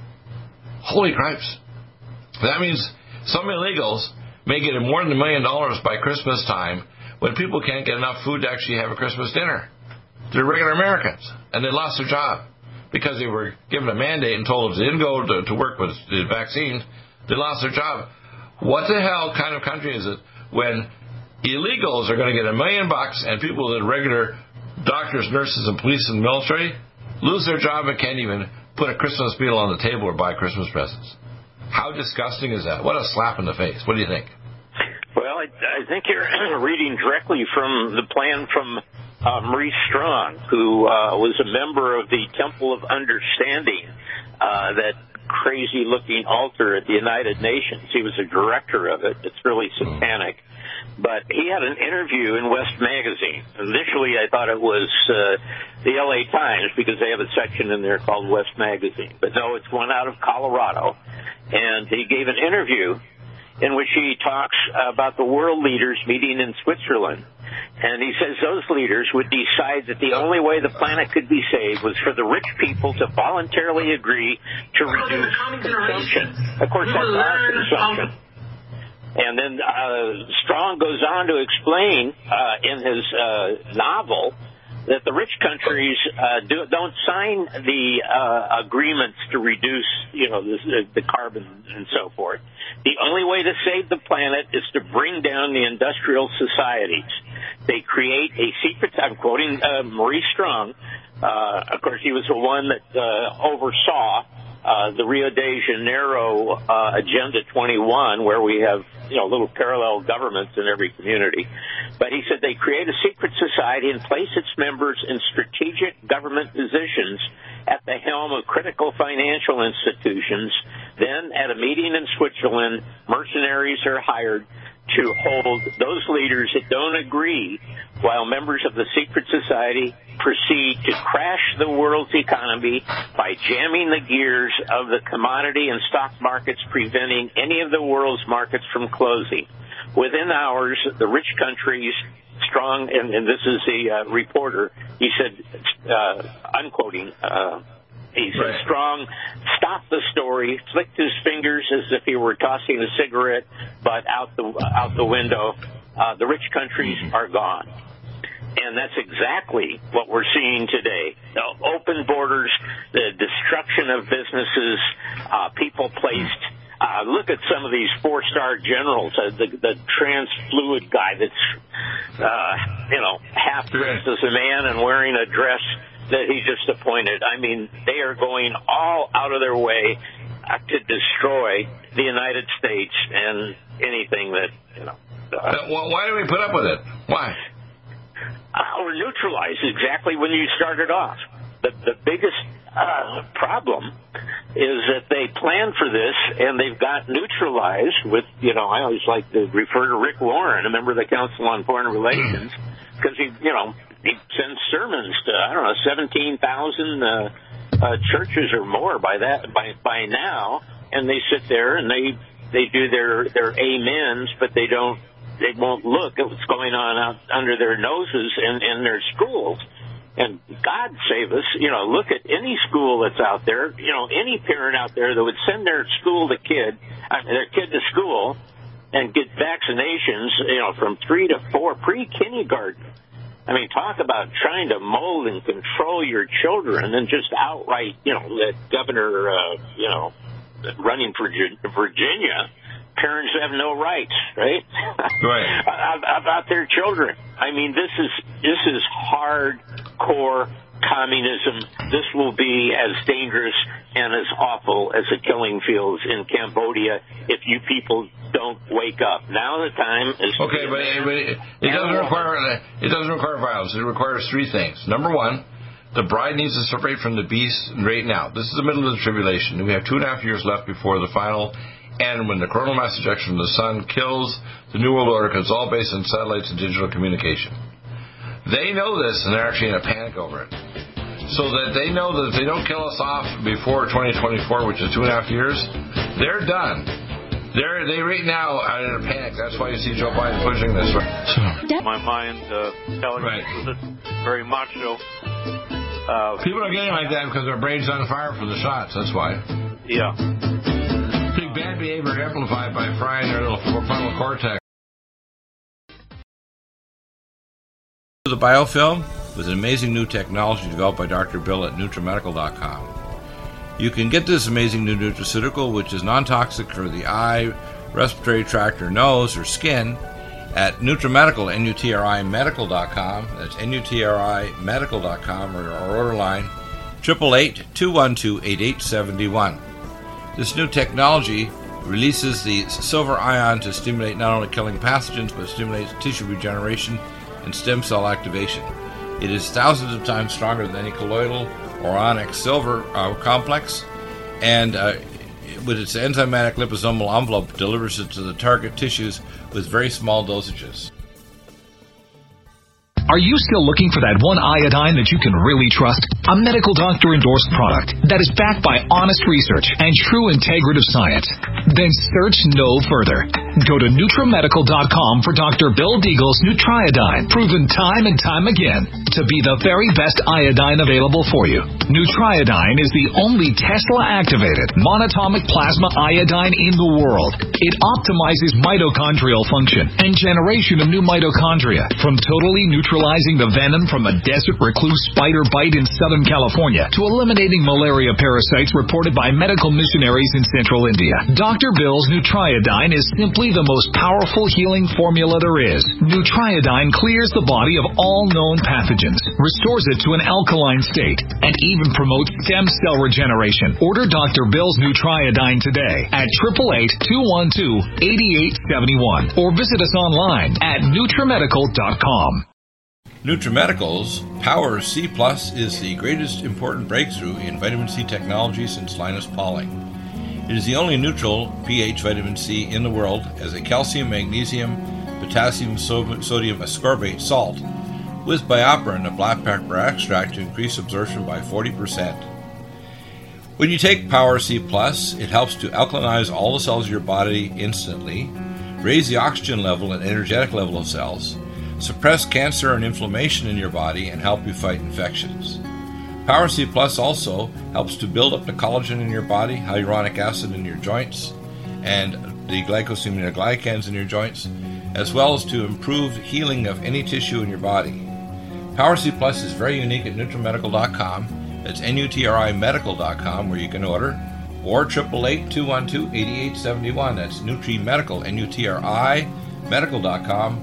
Holy cripes. That means some illegals may get more than a million dollars by Christmas time when people can't get enough food to actually have a Christmas dinner. They're regular Americans, and they lost their job because they were given a mandate and told if they didn't go to, to work with the vaccine, they lost their job. What the hell kind of country is it when illegals are going to get a million bucks and people that are regular doctors, nurses, and police and military lose their job and can't even put a Christmas meal on the table or buy Christmas presents? How disgusting is that? What a slap in the face. What do you think? Well, I, I think you're reading directly from the plan from uh, Maurice Strong, who uh, was a member of the Temple of Understanding, uh, that crazy-looking altar at the United Nations. He was a director of it. It's really satanic. But he had an interview in West Magazine. Initially, I thought it was uh, the L A Times because they have a section in there called West Magazine. But no, it's one out of Colorado. And he gave an interview in which he talks about the world leaders meeting in Switzerland. And he says those leaders would decide that the only way the planet could be saved was for the rich people to voluntarily agree to reduce consumption. Of course, that's our consumption. And then uh, Strong goes on to explain uh, in his uh, novel that the rich countries uh, do, don't sign the uh, agreements to reduce, you know, the, the carbon and so forth. The only way to save the planet is to bring down the industrial societies. They create a secret. I'm quoting uh, Maurice Strong. Uh, of course, he was the one that uh, oversaw Uh, the Rio de Janeiro uh, Agenda twenty-one, where we have, you know, little parallel governments in every community. But he said they create a secret society and place its members in strategic government positions at the helm of critical financial institutions. Then, at a meeting in Switzerland, mercenaries are hired to hold those leaders that don't agree while members of the secret society proceed to crash the world's economy by jamming the gears of the commodity and stock markets, preventing any of the world's markets from closing. Within hours, the rich countries, strong, and, and this is the uh, reporter, he said, uh, unquoting, uh, he said, right. Strong stopped the story, flicked his fingers as if he were tossing a cigarette, but out the out the window, uh, the rich countries are gone. And that's exactly what we're seeing today. The open borders, the destruction of businesses, uh, people placed. Uh, look at some of these four-star generals, uh, the, the trans fluid guy that's, uh, you know, half dressed as a man and wearing a dress that he just appointed. I mean, they are going all out of their way uh, to destroy the United States and anything that, you know. Uh, well, why do we put up with it? Why? Uh, or neutralize exactly when you started off. The, the biggest uh, problem is that they planned for this and they've got neutralized with, you know, I always like to refer to Rick Warren, a member of the Council on Foreign Relations, because he, you know, he sends sermons to, I don't know, seventeen thousand uh, uh, churches or more by that by by now, and they sit there and they they do their their amens, but they don't they won't look at what's going on out under their noses in, in their schools. And God save us, you know, look at any school that's out there, you know, any parent out there that would send their school to kid, I mean, their kid to school and get vaccinations, you know, from three to four, pre-kindergarten. I mean, talk about trying to mold and control your children and just outright, you know, let Governor, uh, you know, running for Virginia, parents have no rights, right? Right. About their children. I mean, this is this is hardcore communism. This will be as dangerous and as awful as the killing fields in Cambodia if you people don't wake up. Now the time is. Okay, but, it, but it, it doesn't require it doesn't require violence. It requires three things. Number one, the bride needs to separate from the beast right now. This is the middle of the tribulation. We have two and a half years left before the final. And when the coronal mass ejection from the sun kills the New World Order, because it's all based on satellites and digital communication. They know this, and they're actually in a panic over it. So that they know that if they don't kill us off before twenty twenty-four, which is two and a half years, they're done. They're they right now are in a panic. That's why you see Joe Biden pushing this. Right? My mind uh, telling right. me that very macho. Uh, People are getting like that because their brain's on fire from the shots. That's why. Yeah. Bad behavior amplified by frying their little frontal cortex. The biofilm was an amazing new technology developed by Doctor Bill at NutriMedical dot com. You can get this amazing new nutraceutical, which is non-toxic for the eye, respiratory tract, or nose, or skin, at NutriMedical, N U T R I Medical dot com. That's N U T R I Medical dot com, or our order line, eight eight eight, two one two, eight eight seven one. This new technology releases the silver ion to stimulate not only killing pathogens, but stimulates tissue regeneration and stem cell activation. It is thousands of times stronger than any colloidal or onyx silver uh, complex, and uh, with its enzymatic liposomal envelope, delivers it to the target tissues with very small dosages. Are you still looking for that one iodine that you can really trust? A medical doctor endorsed product that is backed by honest research and true integrative science? Then search no further. Go to NutriMedical dot com for Doctor Bill Deagle's Nutriodine, proven time and time again to be the very best iodine available for you. Nutriodine is the only Tesla-activated monatomic plasma iodine in the world. It optimizes mitochondrial function and generation of new mitochondria from totally neutralizing the venom from a desert recluse spider bite in Southern California to eliminating malaria parasites reported by medical missionaries in Central India. Doctor Bill's Nutriodine is simply the most powerful healing formula there is. Nutriodine clears the body of all known pathogens, restores it to an alkaline state, and even promotes stem cell regeneration. Order Doctor Bill's Nutriodine today at eight eight eight, two one two, eight eight seven one or visit us online at NutriMedical dot com. NutriMedical's Power C Plus is the greatest important breakthrough in vitamin C technology since Linus Pauling. It is the only neutral pH vitamin C in the world as a calcium, magnesium, potassium, sodium ascorbate salt with BioPerine, a black pepper extract, to increase absorption by forty percent. When you take Power C Plus, it helps to alkalinize all the cells of your body instantly, raise the oxygen level and energetic level of cells, suppress cancer and inflammation in your body, and help you fight infections. Power C Plus also helps to build up the collagen in your body, hyaluronic acid in your joints, and the glycosaminoglycans in your joints, as well as to improve healing of any tissue in your body. Power C Plus is very unique at NutriMedical dot com. It's N U T R I medical dot com where you can order, or eight eight eight, two one two, eight eight seven one. That's NutriMedical, N U T R I medical dot com.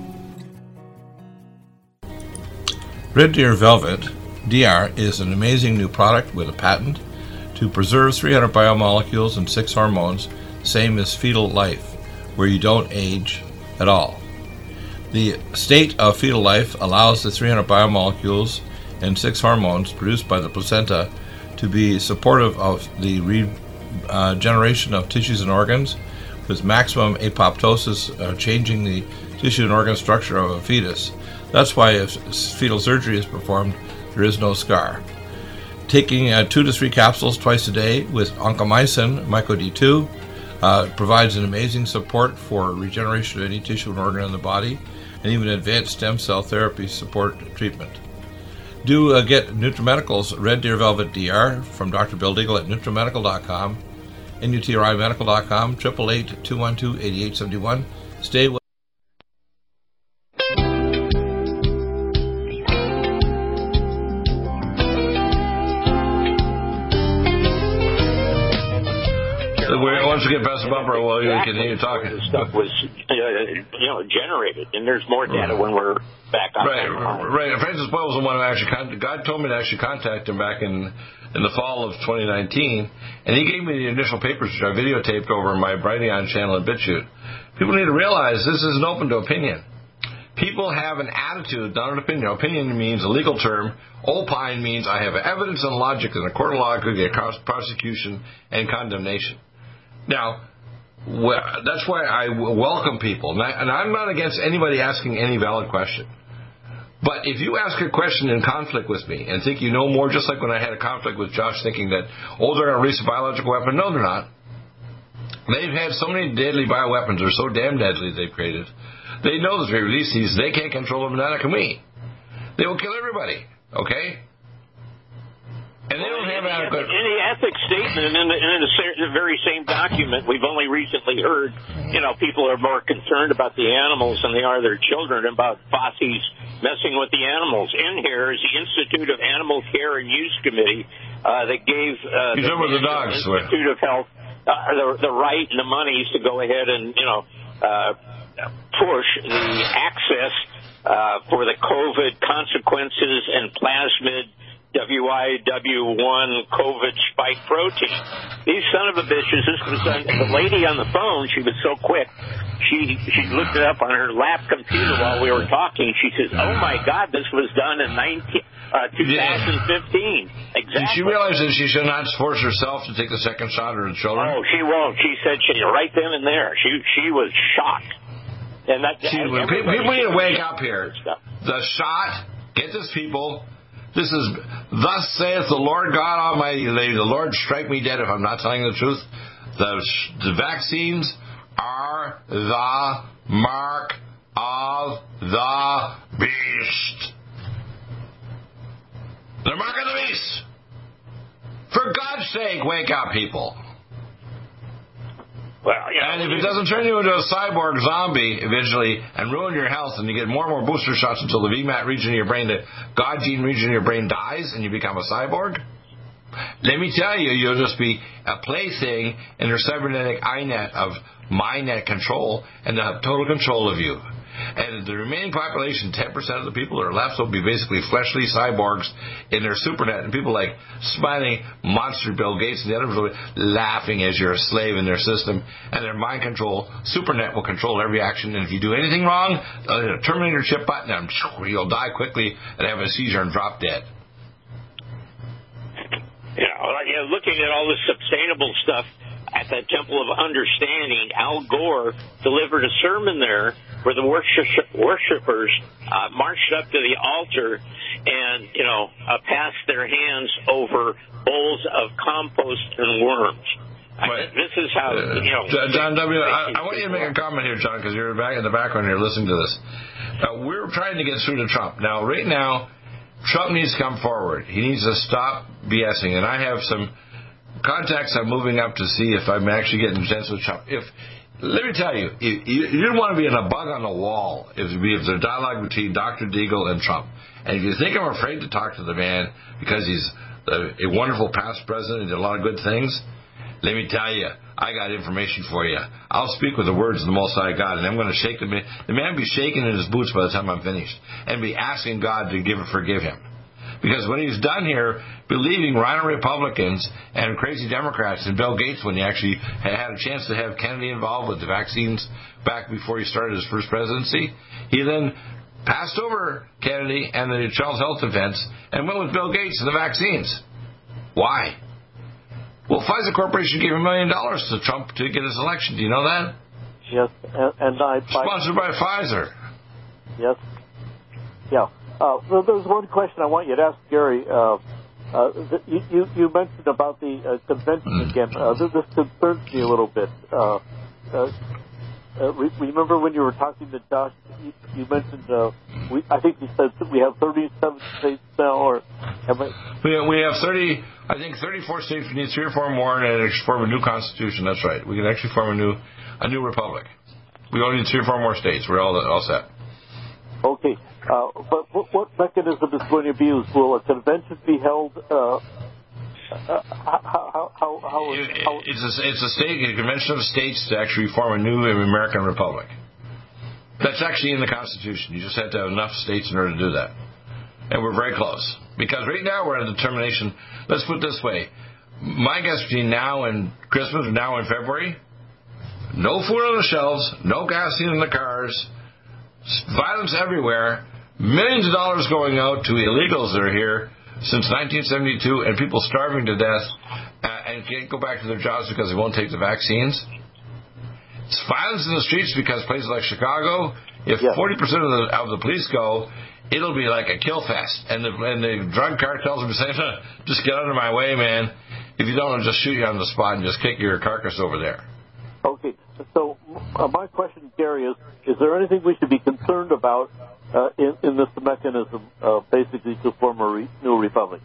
Red Deer Velvet D R is an amazing new product with a patent to preserve three hundred biomolecules and six hormones, same as fetal life, where you don't age at all. The state of fetal life allows the three hundred biomolecules and six hormones produced by the placenta to be supportive of the regeneration uh, of tissues and organs, with maximum apoptosis, uh, changing the tissue and organ structure of a fetus. That's why if fetal surgery is performed, there is no scar. Taking uh, two to three capsules twice a day with oncomycin, Myco D two, uh, provides an amazing support for regeneration of any tissue and organ in the body, and even advanced stem cell therapy support treatment. Do uh, get NutriMedical's Red Deer Velvet D R from Doctor Bill Deagle at NutriMedical dot com, N U T R I medical dot com, eight eight eight, two one two, eight eight seven one. Stay with Once we get past the bumper, well, you exactly. continue talking. This stuff was, uh, you know, generated, and there's more data when we're back on. Right, right. Francis Boyle was the one who actually con- God told me to actually contact him back in in the fall of twenty nineteen, and he gave me the initial papers which I videotaped over my Brighteon channel at BitChute. People need to realize this isn't open to opinion. People have an attitude, not an opinion. Opinion means a legal term. Opine means I have evidence and logic, and a court of law could get prosecution and condemnation. Now, well, that's why I welcome people, and, I, and I'm not against anybody asking any valid question. But if you ask a question in conflict with me and think you know more, just like when I had a conflict with Josh thinking that, oh, they're going to release a biological weapon. No, they're not. They've had so many deadly bioweapons, they're so damn deadly they've created. They know that if they release these, they can't control them, neither can we. They will kill everybody, okay? And they don't have adequate. In the ethics statement, and in, the, in the very same document, we've only recently heard, you know, people are more concerned about the animals than they are their children, about Fosse's messing with the animals. In here is the Institute of Animal Care and Use Committee uh, that gave uh, the, the, the dogs, Institute of Health uh, the, the right and the monies to go ahead and, you know, uh, push the access uh, for the COVID consequences and plasmid W I W one COVID spike protein. These son of a bitches, this was done, the lady on the phone, she was so quick, she she looked it up on her lap computer while we were talking. She says, oh my God, this was done in nineteen, uh, twenty fifteen. Exactly. Did she realize that she should not force herself to take the second shot of her children? Oh, she won't. She said she right then and there. She she was shocked. And that, she, people need to wake up here. The shot, get this people... This is, thus saith the Lord God Almighty, the Lord strike me dead if I'm not telling the truth. The, the vaccines are the mark of the beast. The mark of the beast. For God's sake, wake up, people. Well, yeah, and if it doesn't turn you into a cyborg zombie eventually and ruin your health and you get more and more booster shots until the V MAT region of your brain, the God gene region of your brain dies and you become a cyborg, let me tell you, you'll just be a plaything in their cybernetic iNet of MyNet control, and they'll have total control of you. And the remaining population, ten percent of the people that are left, will be basically fleshly cyborgs in their supernet. And people like smiling monster Bill Gates and the others will be laughing as you're a slave in their system. And their mind control, supernet will control every action. And if you do anything wrong, they'll hit a Terminator chip button and you'll die quickly and have a seizure and drop dead. You know, you know, looking at all this sustainable stuff at the Temple of Understanding, Al Gore delivered a sermon there where the worship, worshipers uh, marched up to the altar and, you know, uh, passed their hands over bowls of compost and worms. Right. This is how, you know. John W., I, I want you to make a comment here, John, because you're back in the background here listening to this. Uh, we're trying to get through to Trump. Now, right now, Trump needs to come forward. He needs to stop BSing. And I have some contacts I'm moving up to see if I'm actually getting a chance with Trump. If Let me tell you, you, you didn't want to be in a bug on the wall if, if there's a dialogue between Doctor Deagle and Trump. And if you think I'm afraid to talk to the man because he's a, a wonderful past president and did a lot of good things, let me tell you, I got information for you. I'll speak with the words of the Most High God, and I'm going to shake the man. The man be shaking in his boots by the time I'm finished, and be asking God to give forgive him. Because when he's done here, believing Rhino Republicans and crazy Democrats and Bill Gates, when he actually had a chance to have Kennedy involved with the vaccines back before he started his first presidency, he then passed over Kennedy and the Children's Health Defense and went with Bill Gates and the vaccines. Why? Well, Pfizer Corporation gave a million dollars to Trump to get his election. Do you know that? Yes, and, and I... Sponsored by Pfizer. Yes. Yeah. Uh, well, there's one question I want you to ask Gary. Uh, uh, the, you, you mentioned about the uh, convention mm. again. Uh, this, this concerns me a little bit. Uh, uh, uh, re- remember when you were talking to Josh, you, you mentioned, uh, we, I think you said we have thirty-seven states now, or have I... We, we have thirty, I think thirty-four states. We need three or four more and form a new constitution. That's right. We can actually form a new a new republic. We only need three or four more states. We're all, all set. Okay. Uh, but what, what mechanism is going to be used? Will a convention be held? Uh, uh, how, how, how, how, it, how, it's, a, it's a state, a convention of states to actually form a new American republic. That's actually in the Constitution. You just have to have enough states in order to do that. And we're very close. Because right now we're at a determination. Let's put it this way. My guess between now and Christmas, or now and February, no food on the shelves, no gasoline in the cars, violence everywhere, millions of dollars going out to illegals that are here since nineteen seventy-two, and people starving to death uh, and can't go back to their jobs because they won't take the vaccines. It's violence in the streets because places like Chicago, if yeah. forty percent of the, of the police go, it'll be like a kill fest. And the, and the drug cartels will be saying, just get out of my way, man. If you don't, I'll just shoot you on the spot and just kick your carcass over there. Okay. So uh, my question, Gary, is, is there anything we should be concerned about uh, in, in this mechanism, uh, basically to form a re- new republic?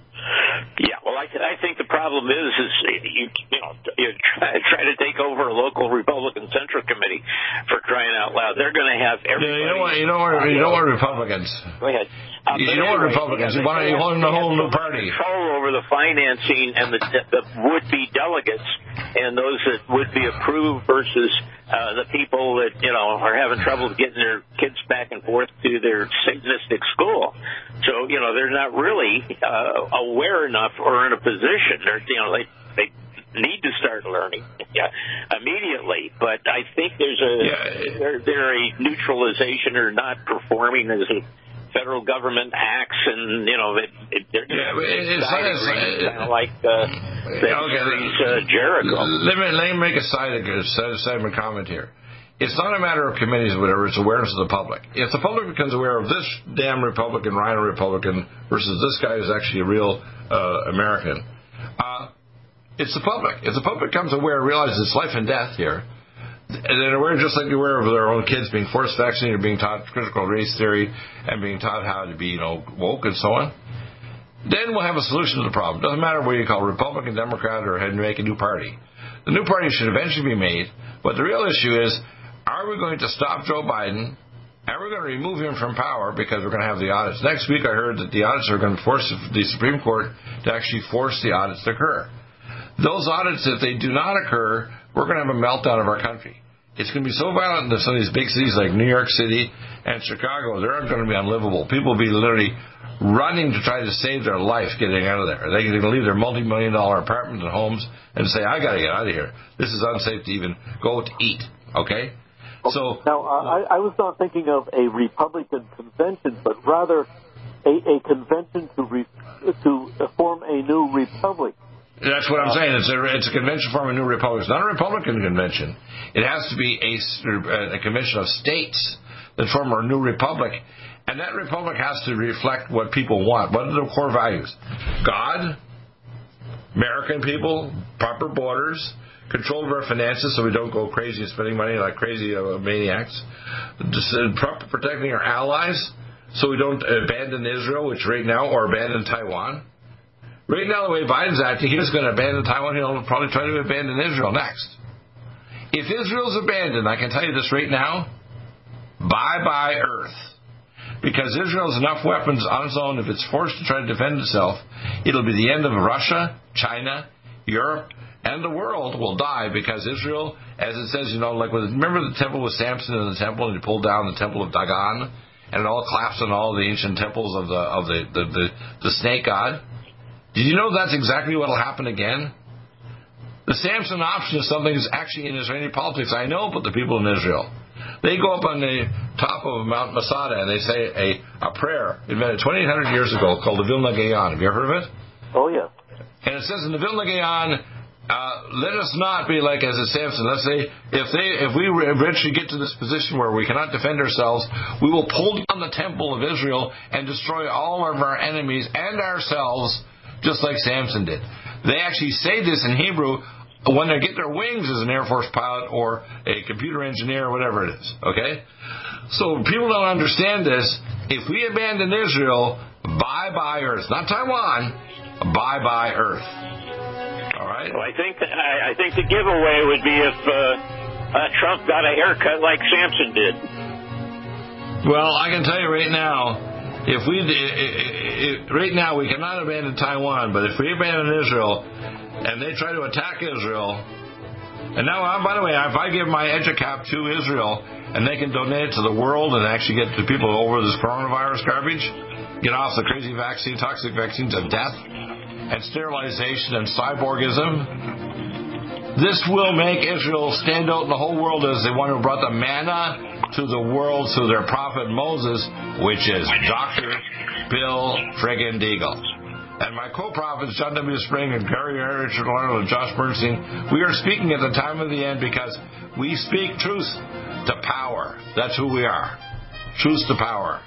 Yeah, well, I, I think the problem is, is you, you know, you try, try to take over a local Republican Central Committee for crying out loud. They're going to have everybody. You know what? You know what? You know what? Republicans. Go ahead. Uh, you know what? Republicans. You want to own the whole new party. Control over the financing and the, the would-be delegates and those that would be approved versus uh, the people that you know are having trouble getting their kids back and forth to their Satanistic school. So you know they're not really uh, aware enough or in a position. They're you know they they need to start learning yeah, immediately. But I think there's a yeah. they're, they're a neutralization or not performing as a federal government acts, and you know it, it, they're just yeah, kind of like uh, okay. uh, Jericho. Let me let me make a side a segment comment here. It's not a matter of committees or whatever. It's awareness of the public. If the public becomes aware of this damn Republican, Rhino Republican, versus this guy who's actually a real uh, American, uh, it's the public. If the public becomes aware and realizes it's life and death here, and they're aware, just like they're aware of their own kids being forced vaccinated, being taught critical race theory, and being taught how to be, you know, woke and so on, then we'll have a solution to the problem. Doesn't matter what you call Republican, Democrat, or head and make a new party. The new party should eventually be made, but the real issue is, are we going to stop Joe Biden? And we're going to remove him from power because we're going to have the audits. Next week I heard that the audits are going to force the Supreme Court to actually force the audits to occur. Those audits, if they do not occur, we're going to have a meltdown of our country. It's going to be so violent in some of these big cities like New York City and Chicago, they're going to be unlivable. People will be literally running to try to save their life getting out of there. They're going to leave their multi-million dollar apartments and homes and say, I got to get out of here. This is unsafe to even go to eat, okay? So Now, uh, I, I was not thinking of a Republican convention, but rather a, a convention to re, to form a new republic. That's That's what I'm saying. It's a, it's a convention forming a new republic. It's not a Republican convention. It has to be a, a convention of states that form a new republic. And that republic has to reflect what people want. What are the core values? God, American people, proper borders, control of our finances so we don't go crazy and spending money like crazy uh, maniacs, just, uh, proper protecting our allies so we don't abandon Israel, which right now, or abandon Taiwan. Right now, the way Biden's acting, he's going to abandon Taiwan. He'll probably try to abandon Israel next. If Israel's abandoned, I can tell you this right now, bye-bye Earth. Because Israel has enough weapons on its own, if it's forced to try to defend itself, it'll be the end of Russia, China, Europe, and the world will die because Israel, as it says, you know, like, with, remember the temple with Samson in the temple, and he pulled down the temple of Dagon, and it all collapsed on all the ancient temples of the of the, the, the, the snake god? Did you know that's exactly what will happen again? The Samson option is something that's actually in Israeli politics. I know about the people in Israel. They go up on the top of Mount Masada and they say a, a prayer invented twenty-eight hundred years ago called the Vilna Gaon. Have you ever heard of it? Oh, yeah. And it says in the Vilna Gaon, uh, let us not be like as a Samson. Let's say if they if we eventually get to this position where we cannot defend ourselves, we will pull down the temple of Israel and destroy all of our enemies and ourselves, just like Samson did. They actually say this in Hebrew when they get their wings as an Air Force pilot or a computer engineer or whatever it is, okay? So people don't understand this. If we abandon Israel, bye-bye Earth. Not Taiwan, bye-bye Earth. All right? Well, I think I, I think the giveaway would be if uh, uh, Trump got a haircut like Samson did. Well, I can tell you right now, if we it, it, it, right now we cannot abandon Taiwan, but if we abandon Israel and they try to attack Israel, and now, by the way, if I give my EduCap to Israel and they can donate it to the world and actually get the people over this coronavirus garbage, get off the crazy vaccine, toxic vaccines of death and sterilization and cyborgism, this will make Israel stand out in the whole world as the one who brought the manna to the world through their prophet Moses, which is Doctor Bill friggin' Deagle. And my co-prophets, John W. Spring and Gary Richard Arnold and Josh Bernstein, we are speaking at the time of the end because we speak truth to power. That's who we are. Truth to power.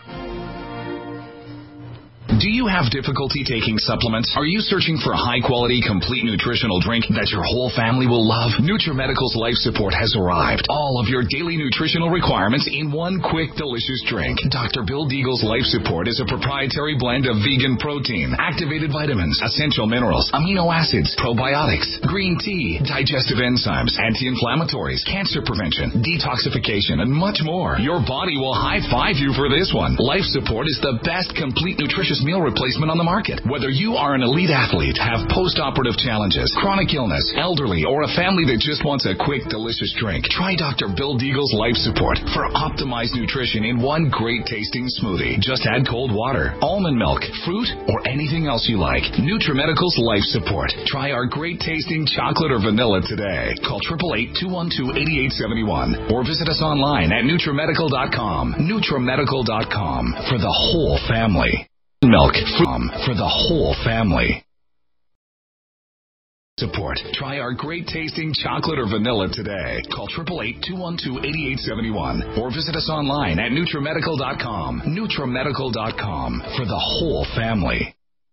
Do you have difficulty taking supplements? Are you searching for a high-quality, complete nutritional drink that your whole family will love? NutriMedical's Life Support has arrived. All of your daily nutritional requirements in one quick, delicious drink. Doctor Bill Deagle's Life Support is a proprietary blend of vegan protein, activated vitamins, essential minerals, amino acids, probiotics, green tea, digestive enzymes, anti-inflammatories, cancer prevention, detoxification, and much more. Your body will high-five you for this one. Life Support is the best complete nutritious meal replacement on the market. Whether you are an elite athlete, have post-operative challenges, chronic illness, elderly, or a family that just wants a quick, delicious drink, try Doctor Bill Deagle's Life Support for optimized nutrition in one great-tasting smoothie. Just add cold water, almond milk, fruit, or anything else you like. NutriMedical's Life Support. Try our great-tasting chocolate or vanilla today. Call eight eight eight, two one two, eight eight seven one or visit us online at Nutrimedical dot com. Nutrimedical dot com for the whole family. Milk from for the whole family. Support. Try our great tasting chocolate or vanilla today. Call eight eight eight, two one two, eight eight seven one or visit us online at Nutrimedical dot com. Nutrimedical dot com for the whole family.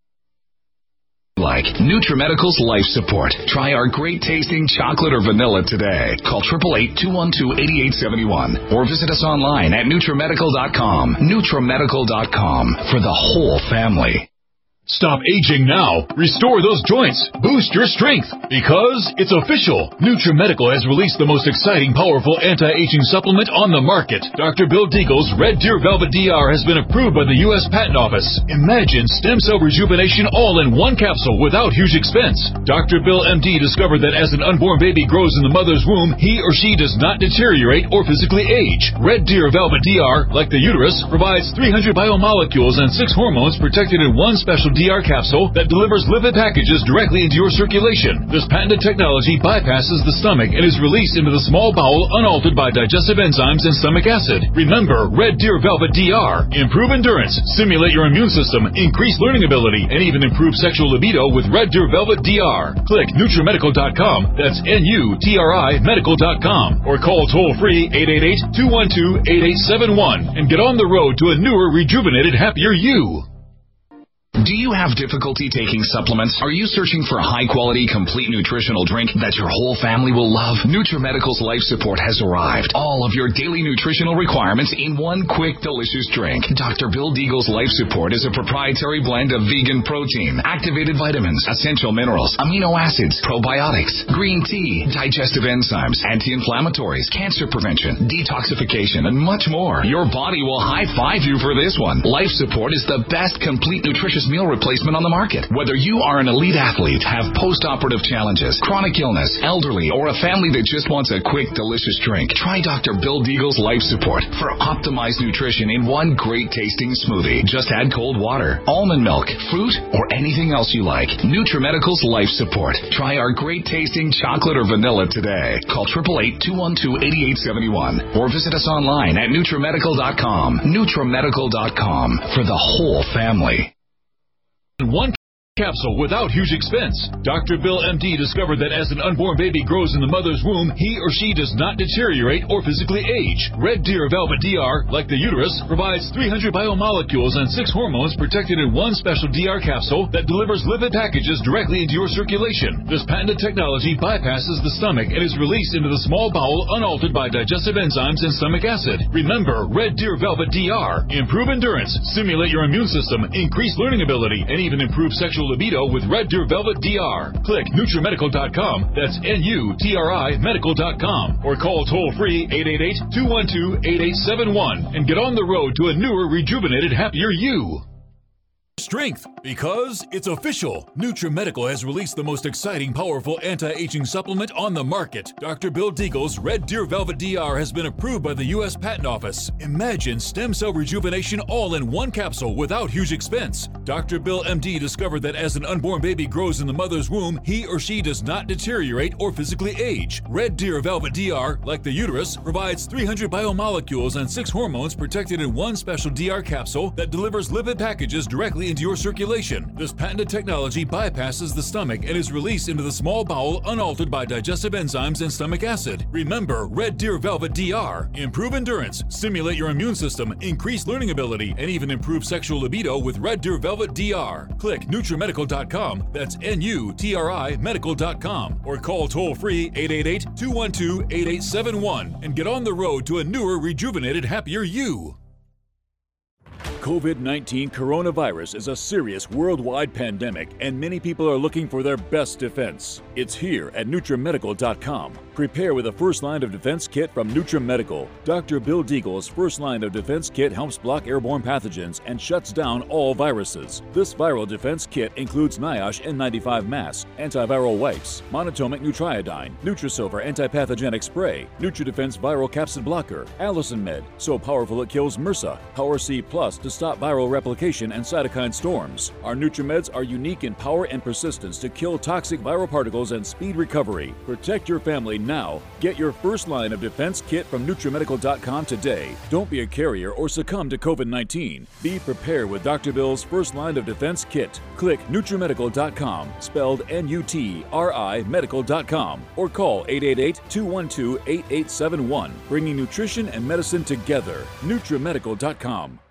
Like NutriMedical's Life Support. Try our great tasting chocolate or vanilla today. Call eight eight eight, two one two, eight eight seven one or visit us online at Nutrimedical dot com. Nutrimedical dot com for the whole family. Stop aging now. Restore those joints. Boost your strength. Because it's official. NutriMedical has released the most exciting, powerful anti-aging supplement on the market. Doctor Bill Deagle's Red Deer Velvet D R has been approved by the U S Patent Office. Imagine stem cell rejuvenation all in one capsule without huge expense. Doctor Bill M D discovered that as an unborn baby grows in the mother's womb, he or she does not deteriorate or physically age. Red Deer Velvet D R, like the uterus, provides three hundred biomolecules and six hormones protected in one special D R capsule that delivers lipid packages directly into your circulation. This patented technology bypasses the stomach and is released into the small bowel unaltered by digestive enzymes and stomach acid. Remember Red Deer Velvet D R. Improve endurance, stimulate your immune system, increase learning ability, and even improve sexual libido with Red Deer Velvet D R. Click NutriMedical dot com. That's N U T R I medical dot com. Or call toll-free eight eight eight, two one two, eight eight seven one and get on the road to a newer, rejuvenated, happier you. Do you have difficulty taking supplements? Are you searching for a high-quality, complete nutritional drink that your whole family will love? NutriMedical's Life Support has arrived. All of your daily nutritional requirements in one quick, delicious drink. Doctor Bill Deagle's Life Support is a proprietary blend of vegan protein, activated vitamins, essential minerals, amino acids, probiotics, green tea, digestive enzymes, anti-inflammatories, cancer prevention, detoxification, and much more. Your body will high-five you for this one. Life Support is the best complete nutritious meal replacement on the market. Whether you are an elite athlete, have post-operative challenges, chronic illness, elderly, or a family that just wants a quick, delicious drink, try Doctor Bill Deagle's Life Support for optimized nutrition in one great tasting smoothie. Just add cold water, almond milk, fruit, or anything else you like. NutriMedical's Life Support. Try our great tasting chocolate or vanilla today. Call eight eight eight, two one two, eight eight seven one or visit us online at NutriMedical dot com. NutriMedical dot com for the whole family. One capsule without huge expense. Doctor Bill M D discovered that as an unborn baby grows in the mother's womb, he or she does not deteriorate or physically age. Red Deer Velvet D R, like the uterus, provides three hundred biomolecules and six hormones protected in one special D R capsule that delivers lipid packages directly into your circulation. This patented technology bypasses the stomach and is released into the small bowel unaltered by digestive enzymes and stomach acid. Remember Red Deer Velvet D R. Improve endurance, stimulate your immune system, increase learning ability, and even improve sexual libido with Red Deer Velvet D R. Click NutriMedical dot com. That's N U T R I medical dot com. Or call toll-free eight eight eight, two one two, eight eight seven one and get on the road to a newer, rejuvenated, happier you. Strength, because it's official. NutriMedical has released the most exciting, powerful anti-aging supplement on the market. Doctor Bill Deagle's Red Deer Velvet D R has been approved by the U S Patent Office. Imagine stem cell rejuvenation all in one capsule without huge expense. Doctor Bill M D discovered that as an unborn baby grows in the mother's womb, he or she does not deteriorate or physically age. Red Deer Velvet D R, like the uterus, provides three hundred biomolecules and six hormones protected in one special D R capsule that delivers lipid packages directly into your circulation. This patented technology bypasses the stomach and is released into the small bowel unaltered by digestive enzymes and stomach acid. Remember Red Deer Velvet D R. Improve endurance, stimulate your immune system, increase learning ability, and even improve sexual libido with Red Deer Velvet D R. Click NutriMedical dot com. That's N U T R I medical dot com. Or call toll-free eight eight eight, two one two, eight eight seven one and get on the road to a newer, rejuvenated, happier you. COVID nineteen coronavirus is a serious worldwide pandemic, and many people are looking for their best defense. It's here at NutriMedical dot com. Prepare with a first line of defense kit from NutriMedical. Doctor Bill Deagle's first line of defense kit helps block airborne pathogens and shuts down all viruses. This viral defense kit includes NIOSH N ninety-five mask, antiviral wipes, monatomic Nutriodine, Nutrisilver antipathogenic spray, NutriDefense viral capsid blocker, Allison Med, so powerful it kills MRSA, Power C Plus to stop viral replication and cytokine storms. Our NutriMeds are unique in power and persistence to kill toxic viral particles and speed recovery. Protect your family now. Get your first line of defense kit from NutriMedical dot com today. Don't be a carrier or succumb to COVID nineteen. Be prepared with Doctor Bill's first line of defense kit. Click NutriMedical dot com, spelled N U T R I medical dot com, or call eight eight eight, two one two, eight eight seven one, bringing nutrition and medicine together. NutriMedical dot com.